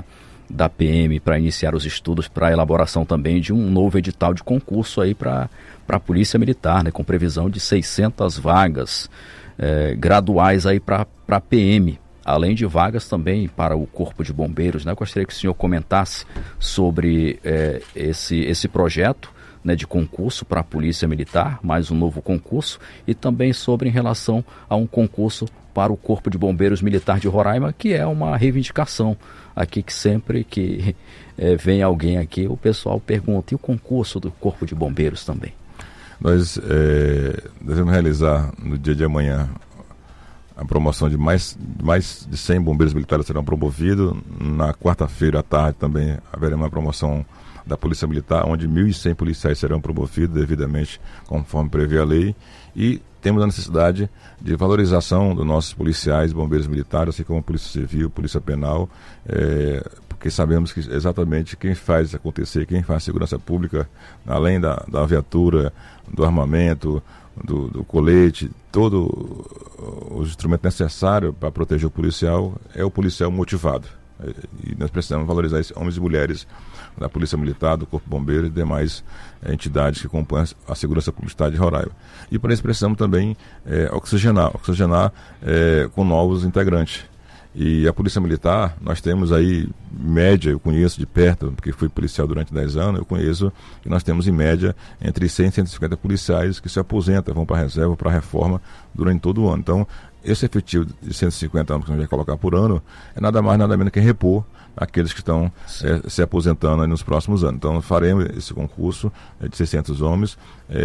da PM para iniciar os estudos para a elaboração também de um novo edital de concurso aí para a Polícia Militar, né, com previsão de 600 vagas graduais aí para a PM, além de vagas também para o Corpo de Bombeiros, né? Eu gostaria que o senhor comentasse sobre esse projeto, né, de concurso para a Polícia Militar, mais um novo concurso, e também sobre em relação a um concurso para o Corpo de Bombeiros Militar de Roraima, que é uma reivindicação aqui, que sempre que vem alguém aqui, o pessoal pergunta, e o concurso do Corpo de Bombeiros também? Nós devemos realizar no dia de amanhã a promoção de mais de 100 bombeiros militares serão promovidos. Na quarta-feira à tarde também haverá uma promoção da Polícia Militar, onde 1.100 policiais serão promovidos devidamente conforme prevê a lei, e temos a necessidade de valorização dos nossos policiais, bombeiros militares, assim como a Polícia Civil, Polícia Penal, porque sabemos que exatamente quem faz acontecer, quem faz segurança pública, além da viatura, do armamento, do colete, todo os instrumentos necessários para proteger o policial, é o policial motivado. E nós precisamos valorizar esses homens e mulheres da Polícia Militar, do Corpo Bombeiro e demais entidades que compõem a segurança pública do Estado de Roraima. E para isso precisamos também oxigenar com novos integrantes. E a Polícia Militar, nós temos aí, média, eu conheço de perto, porque fui policial durante 10 anos, eu conheço que nós temos em média entre 100 e 150 policiais que se aposentam, vão para a reserva, para a reforma durante todo o ano. Então, esse efetivo de 150 anos que a gente vai colocar por ano é nada mais, nada menos que repor aqueles que estão se aposentando aí nos próximos anos. Então, faremos esse concurso de 600 homens,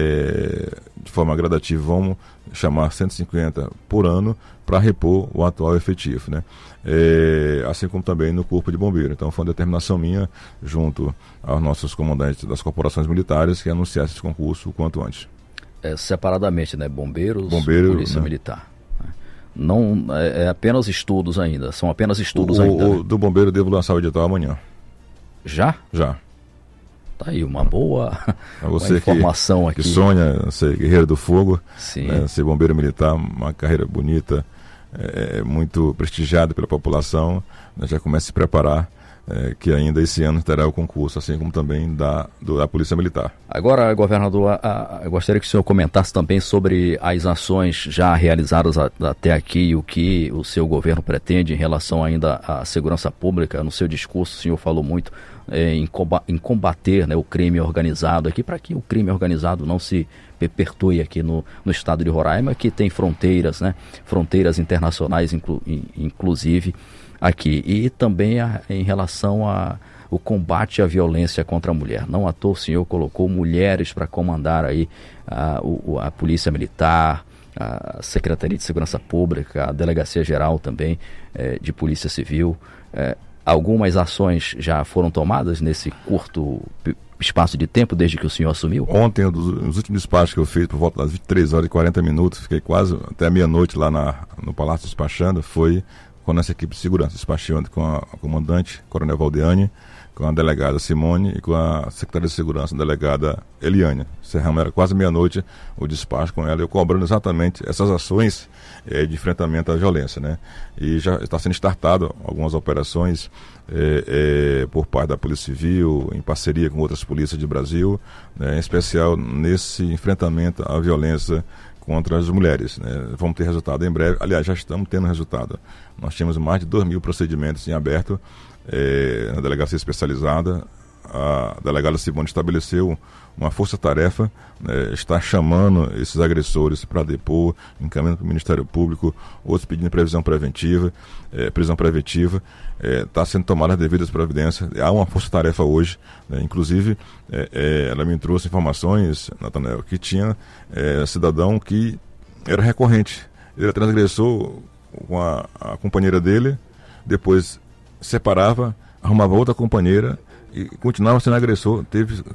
de forma gradativa, vamos chamar 150 por ano para repor o atual efetivo, né? Assim como também no Corpo de Bombeiro. Então, foi uma determinação minha, junto aos nossos comandantes das corporações militares, que anunciasse esse concurso o quanto antes. Separadamente, né? Bombeiro, Polícia, né? Militar. Não é apenas estudos ainda, são apenas estudos ainda. O do bombeiro eu devo lançar o edital amanhã. Já? Já. Tá aí, uma boa você informação aqui. Que sonha ser guerreiro do fogo, né, ser bombeiro militar, uma carreira bonita, muito prestigiada pela população, né, já começa a se preparar, que ainda esse ano terá o concurso, assim como também da Polícia Militar. Agora, governador, eu gostaria que o senhor comentasse também sobre as ações já realizadas até aqui e o que o seu governo pretende em relação ainda à segurança pública. No seu discurso, o senhor falou muito em combater, né, o crime organizado aqui, para que o crime organizado não se perpetue aqui no estado de Roraima, que tem fronteiras, né, fronteiras internacionais, inclusive aqui, e também em relação ao combate à violência contra a mulher. Não à toa o senhor colocou mulheres para comandar aí a Polícia Militar, a Secretaria de Segurança Pública, a Delegacia Geral também de Polícia Civil. Algumas ações já foram tomadas nesse curto espaço de tempo desde que o senhor assumiu? Ontem, nos últimos despachos que eu fiz, por volta das 23 horas e 40 minutos, fiquei quase até meia-noite lá no Palácio despachando, foi com a nossa equipe de segurança, despachando com a comandante, Coronel Valdeane, com a delegada Simone e com a secretária de segurança, a delegada Eliane. Cerramos, era quase meia-noite o despacho com ela, eu cobrando exatamente essas ações de enfrentamento à violência, né? E já está sendo startado algumas operações por parte da Polícia Civil, em parceria com outras polícias de Brasil, né, em especial nesse enfrentamento à violência contra as mulheres, né? Vamos ter resultado em breve. Aliás, já estamos tendo resultado. Nós tínhamos mais de 2.000 procedimentos em aberto na delegacia especializada. A delegada Simone estabeleceu uma força-tarefa, está chamando esses agressores para depor, encaminhando para o Ministério Público, outros pedindo prisão preventiva, está sendo tomada as devidas providências. Há uma força-tarefa hoje, né? Inclusive, ela me trouxe informações, Natanael, que tinha cidadão que era recorrente. Ele transgressou com a companheira dele, depois separava, arrumava outra companheira e continuava sendo agressor. Teve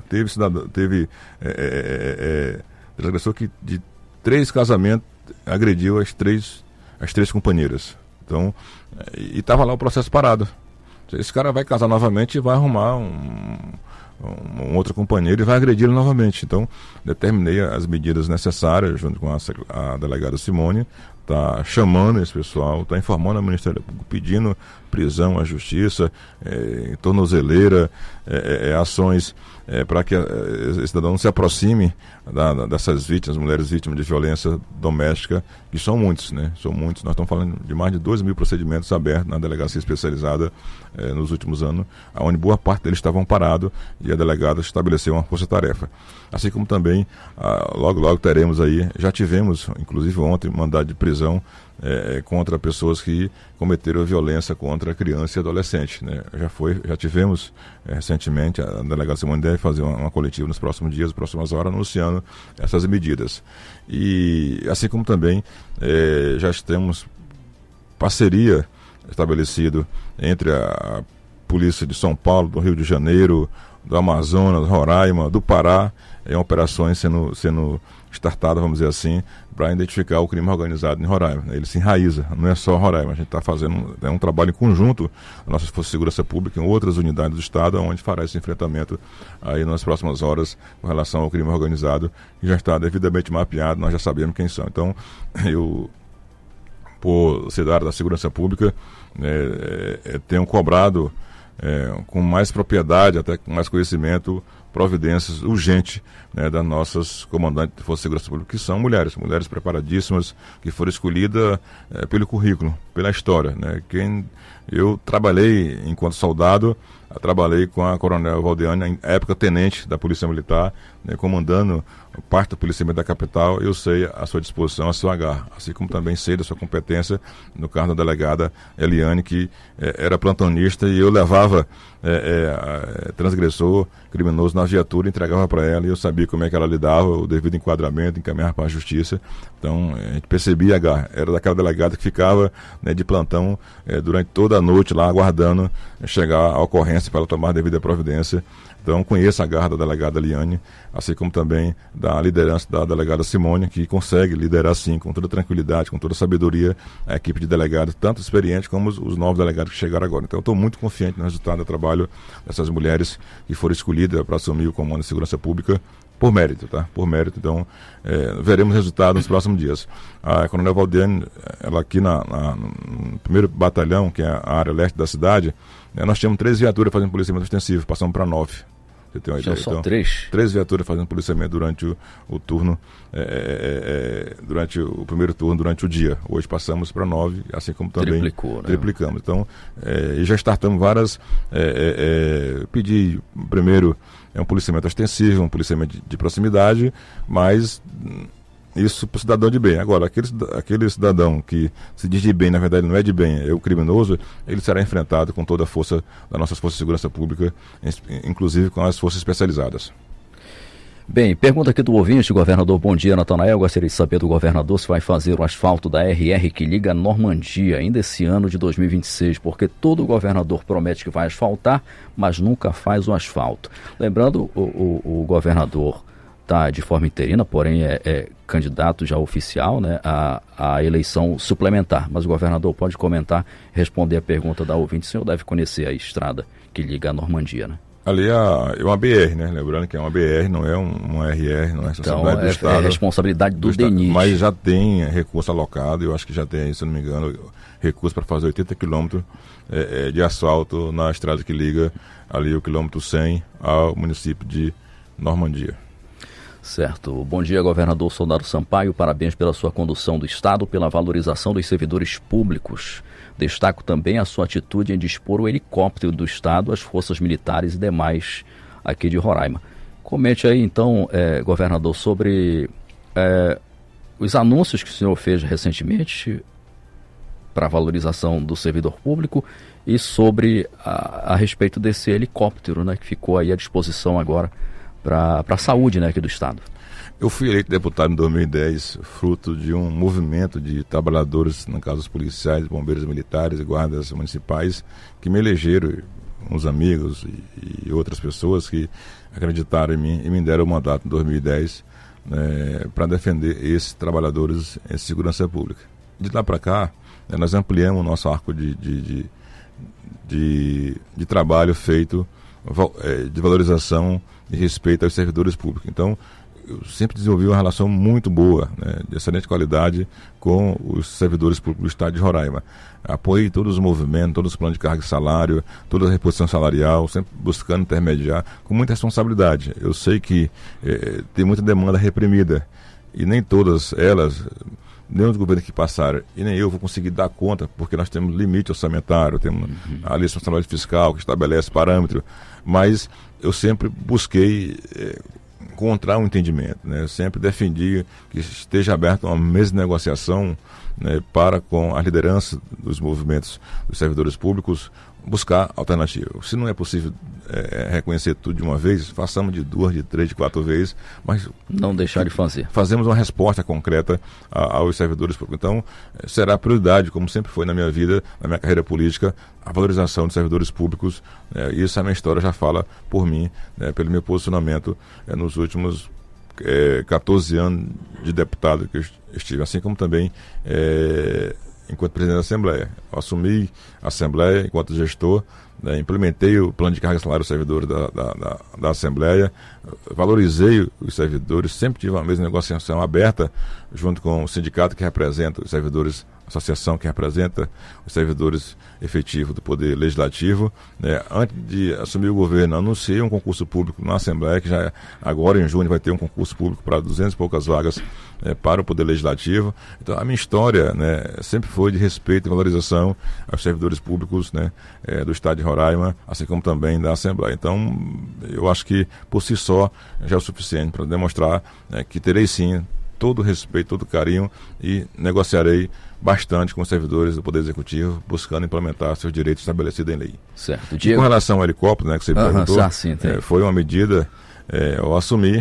agressor que de 3 casamentos agrediu as três companheiras. Então, e estava lá o processo parado. Esse cara vai casar novamente e vai arrumar um outro companheiro e vai agredi-lo novamente. Então, determinei as medidas necessárias junto com a delegada Simone, está chamando esse pessoal, está informando ao Ministério Público, pedindo prisão à justiça, tornozeleira, ações para que esse cidadão não se aproxime dessas vítimas, mulheres vítimas de violência doméstica, que são muitos, né? São muitos. Nós estamos falando de mais de 2.000 procedimentos abertos na delegacia especializada nos últimos anos, onde boa parte deles estavam parados e a delegada estabeleceu uma força-tarefa. Assim como também, logo teremos aí, já tivemos, inclusive ontem, mandado de prisão contra pessoas que cometeram violência contra criança e adolescente, né? Já tivemos recentemente, a delegada Simone deve fazer uma coletiva nos próximos dias, nas próximas horas, anunciando essas medidas. E assim como também já temos parceria estabelecida entre a Polícia de São Paulo, do Rio de Janeiro, do Amazonas, Roraima, do Pará, operações sendo startadas, vamos dizer assim, para identificar o crime organizado em Roraima. Ele se enraiza, não é só Roraima, a gente está fazendo um trabalho em conjunto, a nossa Força de Segurança Pública, em outras unidades do Estado, onde fará esse enfrentamento aí nas próximas horas com relação ao crime organizado, que já está devidamente mapeado, nós já sabemos quem são. Então, eu, por ser da área da segurança pública, tenho cobrado com mais propriedade, até com mais conhecimento, providências urgentes, né, das nossas comandantes de Força de Segurança Pública, que são mulheres preparadíssimas, que foram escolhidas pelo currículo, pela história, né? Eu trabalhei enquanto soldado, trabalhei com a Coronel Valdeane, na época tenente da Polícia Militar, né, comandando parte do policiamento da capital. Eu sei a sua disposição, a sua garra, assim como também sei da sua competência no caso da delegada Eliane, que era plantonista, e eu levava transgressor, criminoso na viatura, entregava para ela, e eu sabia como é que ela lidava, o devido enquadramento, encaminhava para a justiça. Então a gente percebia a garra, era daquela delegada que ficava, né, de plantão durante toda a noite lá, aguardando chegar a ocorrência para ela tomar a devida providência. Então conheço a garra da delegada Eliane, assim como também da liderança da delegada Simone, que consegue liderar sim, com toda tranquilidade, com toda sabedoria, a equipe de delegados, tanto experientes como os novos delegados que chegaram agora. Então eu estou muito confiante no resultado do trabalho dessas mulheres que foram escolhidas para assumir o comando de segurança pública por mérito, tá? Por mérito. Então veremos resultado nos próximos dias. A Coronel Valdeane, ela aqui no primeiro batalhão, que é a área leste da cidade, nós tínhamos 3 viaturas fazendo policiamento ostensivo, passamos para 9. Você tem uma ideia? Só então, 3 viaturas fazendo policiamento durante o turno, durante o primeiro turno, durante o dia. Hoje passamos para 9, assim como também triplicamos. Né? Então, e já startamos várias. Pedi primeiro um policiamento ostensivo, um policiamento de proximidade, mas isso para o cidadão de bem. Agora, aquele cidadão que se diz de bem, na verdade não é de bem, é o criminoso, ele será enfrentado com toda a força das nossas forças de segurança pública, inclusive com as forças especializadas. Bem, pergunta aqui do ouvinte, governador, bom dia, Natanael. Gostaria de saber do governador se vai fazer o asfalto da RR que liga a Normandia ainda esse ano de 2026, porque todo governador promete que vai asfaltar, mas nunca faz o asfalto. Lembrando, o governador está de forma interina, porém é candidato já oficial, né, à eleição suplementar. Mas o governador pode comentar, responder a pergunta da ouvinte. O senhor deve conhecer a estrada que liga a Normandia, né? Ali é uma BR, né? Lembrando que é uma BR, não é uma RR, não é responsabilidade do Estado. É responsabilidade do DENIT. Mas já tem recurso alocado, eu acho que já tem, se não me engano, recurso para fazer 80 quilômetros de asfalto na estrada que liga ali o quilômetro 100 ao município de Normandia. Certo. Bom dia, governador Soldado Sampaio. Parabéns pela sua condução do Estado, pela valorização dos servidores públicos. Destaco também a sua atitude em dispor o helicóptero do Estado às forças militares e demais aqui de Roraima. Comente aí, então, governador, sobre os anúncios que o senhor fez recentemente para a valorização do servidor público e sobre a respeito desse helicóptero, né, que ficou aí à disposição agora para a saúde, né, aqui do Estado. Eu fui eleito deputado em 2010, fruto de um movimento de trabalhadores, no caso os policiais, bombeiros militares e guardas municipais, que me elegeram, uns amigos e outras pessoas que acreditaram em mim e me deram o mandato em 2010, para defender esses trabalhadores em segurança pública. De lá para cá, nós ampliamos o nosso arco de trabalho feito de valorização e respeito aos servidores públicos. Então, eu sempre desenvolvi uma relação muito boa, né, de excelente qualidade com os servidores públicos do Estado de Roraima. Apoiei todos os movimentos, todos os planos de carga e salário, toda a reposição salarial, sempre buscando intermediar com muita responsabilidade. Eu sei que tem muita demanda reprimida e nem todas elas, nem os governos que passaram e nem eu vou conseguir dar conta, porque nós temos limite orçamentário, temos a lei de responsabilidade fiscal que estabelece parâmetro, mas eu sempre busquei encontrar um entendimento, né? Eu sempre defendi que esteja aberta uma mesa de negociação, né, para com a liderança dos movimentos dos servidores públicos buscar alternativas. Se não é possível reconhecer tudo de uma vez, façamos de 2, de 3, de 4 vezes, mas não deixar de fazer. Fazemos uma resposta concreta aos servidores públicos. Então, será prioridade, como sempre foi na minha vida, na minha carreira política, a valorização dos servidores públicos. Isso a minha história já fala por mim, né, pelo meu posicionamento nos últimos 14 anos de deputado que eu estive, assim como também enquanto presidente da Assembleia. Eu assumi a Assembleia enquanto gestor, né, implementei o plano de carga e salário dos servidores da Assembleia, valorizei os servidores, sempre tive uma mesa de negociação aberta junto com o sindicato que representa os servidores, a associação que representa os servidores efetivos do Poder Legislativo. Antes de assumir o governo, anunciei um concurso público na Assembleia, que já agora em junho vai ter um concurso público para 200 e poucas vagas para o Poder Legislativo. Então a minha história, né, sempre foi de respeito e valorização aos servidores públicos, né, do Estado de Roraima, assim como também da Assembleia. Então eu acho que por si só já é o suficiente para demonstrar, né, que terei sim todo o respeito, todo o carinho e negociarei bastante com os servidores do Poder Executivo, buscando implementar seus direitos estabelecidos em lei. Certo. E com relação ao helicóptero, né, que você perguntou, foi uma medida, eu assumi,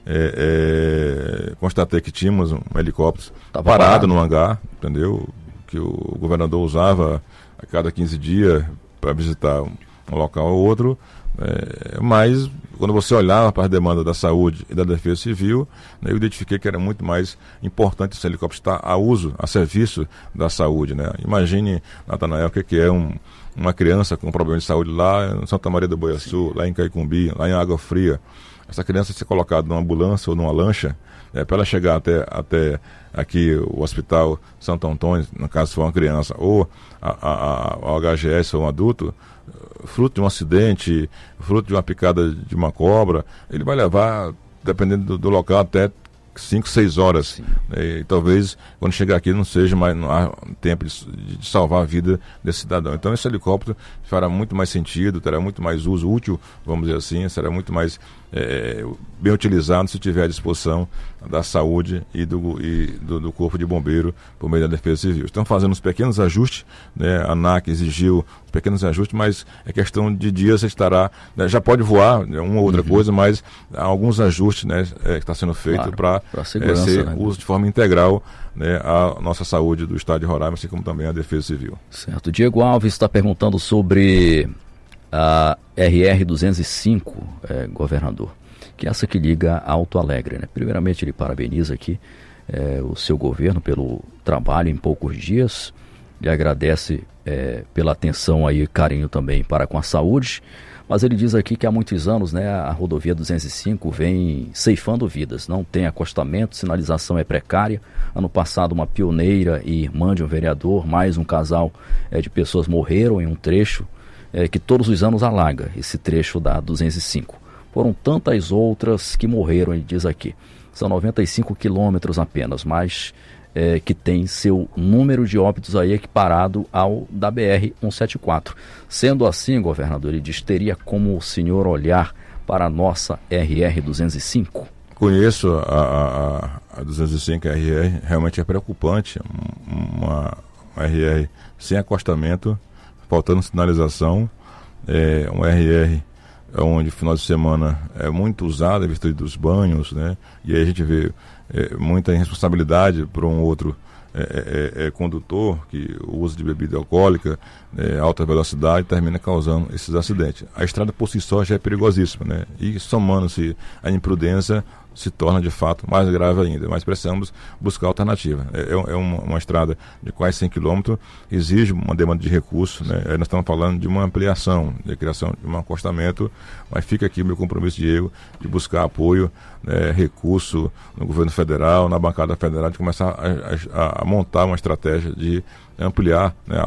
constatei que tínhamos um helicóptero parado no hangar, entendeu? Que o governador usava a cada 15 dias para visitar um local ou outro, mas quando você olhava para as demandas da saúde e da defesa civil, né, eu identifiquei que era muito mais importante esse helicóptero estar a uso, a serviço da saúde, né? Imagine, Natanael, o que é uma criança com problema de saúde lá em Santa Maria do Boiaçu, lá em Caicumbi, lá em Água Fria. Essa criança ser colocada numa ambulância ou numa lancha, para ela chegar até aqui o Hospital Santo Antônio, no caso se for uma criança, ou ao HGS ou um adulto, fruto de um acidente, fruto de uma picada de uma cobra, ele vai levar, dependendo do local, até 5, 6 horas. E talvez quando chegar aqui não há tempo de salvar a vida desse cidadão. Então esse helicóptero fará muito mais sentido, terá muito mais uso útil, vamos dizer assim, será muito mais bem utilizado se tiver à disposição da saúde e do Corpo de Bombeiro por meio da Defesa Civil. Estão fazendo uns pequenos ajustes, né? A ANAC exigiu uns pequenos ajustes, mas é questão de dias você estará, né? Já pode voar, né, uma ou outra coisa, mas há alguns ajustes, né, que está sendo feito para ser uso de forma integral, né, a nossa saúde do Estado de Roraima, assim como também a Defesa Civil. Certo. Diego Alves está perguntando sobre a RR-205, governador, que é essa que liga a Alto Alegre, né? Primeiramente ele parabeniza aqui o seu governo pelo trabalho em poucos dias e agradece pela atenção e carinho também para com a saúde, mas ele diz aqui que há muitos anos, né, a rodovia 205 vem ceifando vidas, não tem acostamento, sinalização é precária. Ano passado uma pioneira e irmã de um vereador, mais um casal de pessoas morreram em um trecho que todos os anos alaga, esse trecho da 205. Foram tantas outras que morreram, ele diz aqui. São 95 quilômetros apenas, mas que tem seu número de óbitos aí equiparado ao da BR-174. Sendo assim, governador, ele diz, teria como o senhor olhar para a nossa RR-205? Conheço a 205 RR, realmente é preocupante, uma RR sem acostamento, faltando sinalização, um RR onde final de semana é muito usado a virtude dos banhos, né? E aí a gente vê muita irresponsabilidade por um outro condutor que o uso de bebida alcoólica, alta velocidade, termina causando esses acidentes. A estrada por si só já é perigosíssima, né? E somando-se a imprudência, se torna de fato mais grave ainda, mas precisamos buscar alternativa. É uma estrada de quase 100 quilômetros, exige uma demanda de recursos, né? Nós estamos falando de uma ampliação, de criação de um acostamento, mas fica aqui o meu compromisso, Diego, de buscar apoio, recurso no governo federal, na bancada federal, de começar a montar uma estratégia de ampliar, né,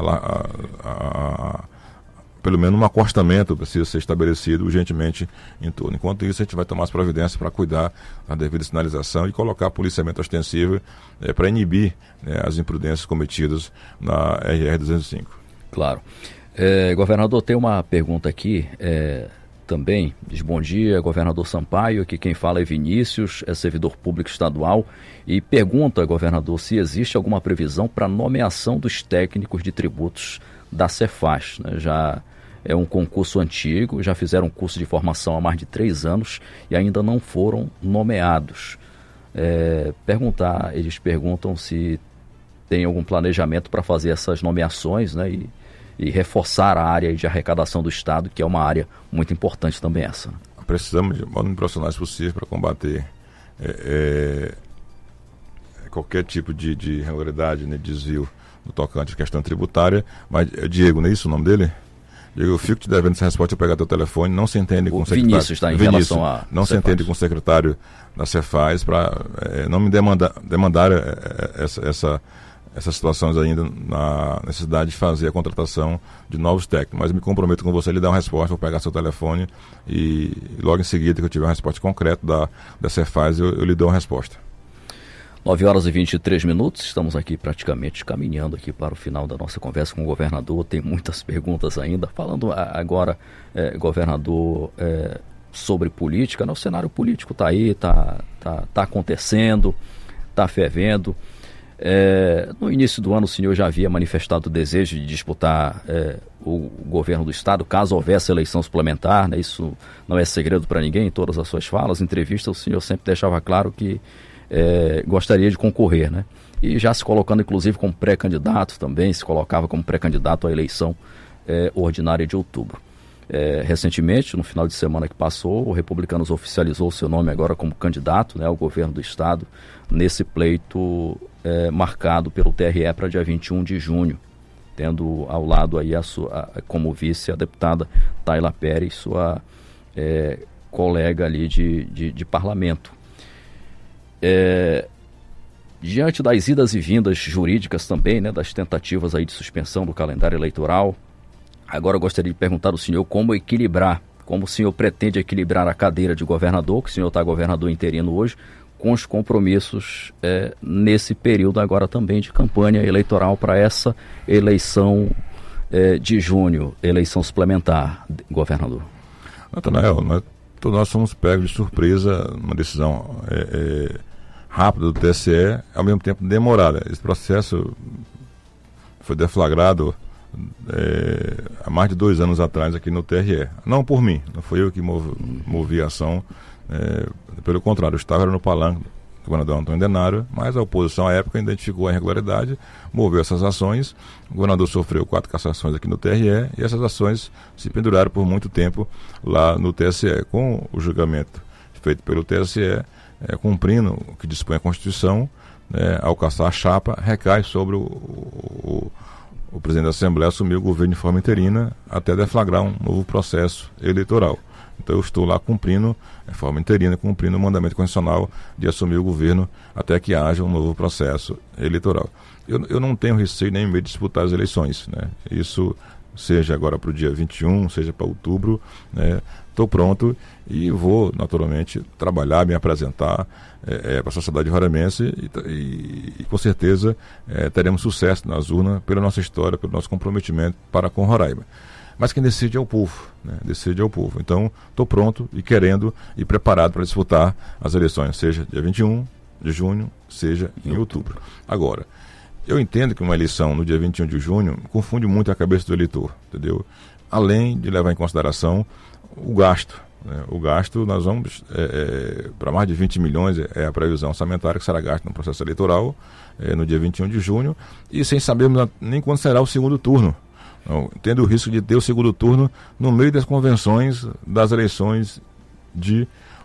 pelo menos um acostamento precisa ser estabelecido urgentemente em torno. Enquanto isso, a gente vai tomar as providências para cuidar da devida sinalização e colocar policiamento ostensivo para inibir, né, as imprudências cometidas na RR-205. Claro. Governador, tem uma pergunta aqui também. Diz: bom dia, governador Sampaio. Aqui quem fala é Vinícius, é servidor público estadual, e pergunta, governador, se existe alguma previsão para nomeação dos técnicos de tributos da Cefaz, né? Já é um concurso antigo, já fizeram um curso de formação há mais de 3 anos e ainda não foram nomeados. Eles perguntam se tem algum planejamento para fazer essas nomeações, né? E reforçar a área de arrecadação do Estado, que é uma área muito importante também essa. Precisamos de modo profissionais possíveis para combater qualquer tipo de irregularidade, né, desvio no tocante à questão tributária. Mas, Diego, não é isso o nome dele? Diego, eu fico te devendo essa resposta, eu pegar teu telefone, não se entende com o secretário. Vinícius está em relação a não se entende com o secretário da Cefaz para não me demandar essas situações ainda na necessidade de fazer a contratação de novos técnicos. Mas me comprometo com você, lhe dar uma resposta, vou pegar seu telefone e logo em seguida que eu tiver uma resposta concreta da Cefaz, eu lhe dou uma resposta. 9h23, estamos aqui praticamente caminhando aqui para o final da nossa conversa com o governador. Tem muitas perguntas ainda. Falando agora, governador, sobre política, né? O cenário político está aí, está acontecendo, está fervendo. No início do ano o senhor já havia manifestado o desejo de disputar o governo do Estado, caso houvesse eleição suplementar, né? Isso não é segredo para ninguém. Em todas as suas falas, entrevistas, o senhor sempre deixava claro que gostaria de concorrer, né? E já se colocando inclusive como pré-candidato também, se colocava como pré-candidato à eleição ordinária de outubro. Recentemente, no final de semana que passou, o Republicanos oficializou o seu nome agora como candidato, né, ao governo do Estado, nesse pleito marcado pelo TRE para dia 21 de junho, tendo ao lado aí como vice a deputada Tayla Pérez, sua colega ali de parlamento. Diante das idas e vindas jurídicas também, né, das tentativas aí de suspensão do calendário eleitoral, agora eu gostaria de perguntar ao senhor como o senhor pretende equilibrar a cadeira de governador, que o senhor está governador interino hoje, com os compromissos nesse período agora também de campanha eleitoral para essa eleição de junho, eleição suplementar, governador. Natanael, nós fomos pegos de surpresa numa decisão rápida do TSE, ao mesmo tempo demorada. Esse processo foi deflagrado há mais de 2 anos atrás aqui no TRE. Não por mim, não foi eu que movi a ação, pelo contrário, eu estava no palanque do governador Antônio Denário, mas a oposição à época identificou a irregularidade, moveu essas ações, o governador sofreu 4 cassações aqui no TRE e essas ações se penduraram por muito tempo lá no TSE. Com o julgamento feito pelo TSE, cumprindo o que dispõe a Constituição, ao cassar a chapa, recai sobre o presidente da Assembleia assumir o governo de forma interina até deflagrar um novo processo eleitoral. Então eu estou lá cumprindo, de forma interina, cumprindo o mandamento constitucional de assumir o governo até que haja um novo processo eleitoral. Eu não tenho receio nem medo de disputar as eleições, né? Isso seja agora para o dia 21, seja para outubro, né? Estou pronto e vou, naturalmente, trabalhar, me apresentar para a sociedade roraimense e com certeza teremos sucesso nas urnas pela nossa história, pelo nosso comprometimento para com Roraima. Mas quem decide é o povo, né? Decide é o povo. Então, estou pronto e querendo e preparado para disputar as eleições, seja dia 21 de junho, seja em outubro. Agora, eu entendo que uma eleição no dia 21 de junho confunde muito a cabeça do eleitor, entendeu? Além de levar em consideração o gasto, né? O gasto, nós vamos para mais de 20 milhões, é a previsão orçamentária que será gasto no processo eleitoral no dia 21 de junho, e sem sabermos nem quando será o segundo turno. Não, tendo o risco de ter o segundo turno no meio das convenções das eleições de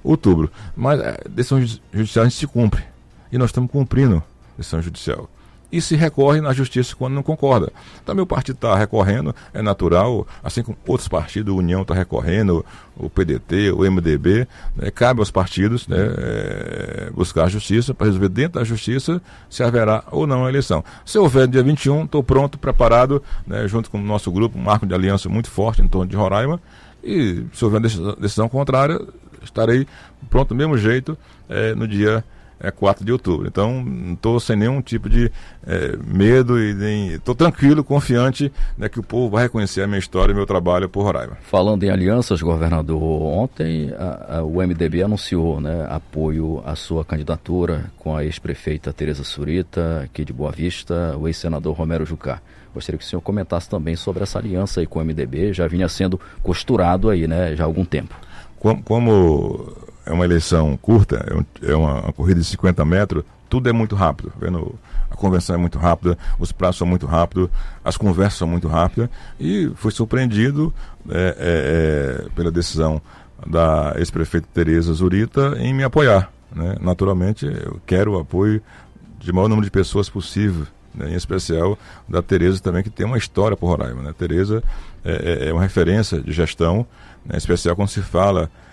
outubro. Mas a decisão judicial a gente se cumpre. E nós estamos cumprindo a decisão judicial. E se recorre na justiça quando não concorda. Também o partido está recorrendo, é natural, assim como outros partidos, a União está recorrendo, o PDT, o MDB, né, cabe aos partidos, né, buscar a justiça para resolver dentro da justiça se haverá ou não a eleição. Se houver dia 21, estou pronto, preparado, né, junto com o nosso grupo, um marco de aliança muito forte em torno de Roraima, e se houver decisão contrária, estarei pronto do mesmo jeito no dia 4 de outubro. Então, não estou sem nenhum tipo de medo e nem estou tranquilo, confiante, né, que o povo vai reconhecer a minha história e meu trabalho por Roraima. Falando em alianças, governador, ontem o MDB anunciou, né, apoio à sua candidatura com a ex-prefeita Tereza Surita, aqui de Boa Vista, o ex-senador Romero Jucá. Gostaria que o senhor comentasse também sobre essa aliança aí com o MDB, já vinha sendo costurado aí, né, já há algum tempo. Como é uma eleição curta, é uma corrida de 50 metros, tudo é muito rápido. A convenção é muito rápida, os prazos são muito rápidos, as conversas são muito rápidas, e fui surpreendido pela decisão da ex-prefeita Tereza Surita em me apoiar, né? Naturalmente, eu quero o apoio de maior número de pessoas possível, né? Em especial da Tereza também, que tem uma história por Roraima, né? Tereza é uma referência de gestão, né? Em especial quando se fala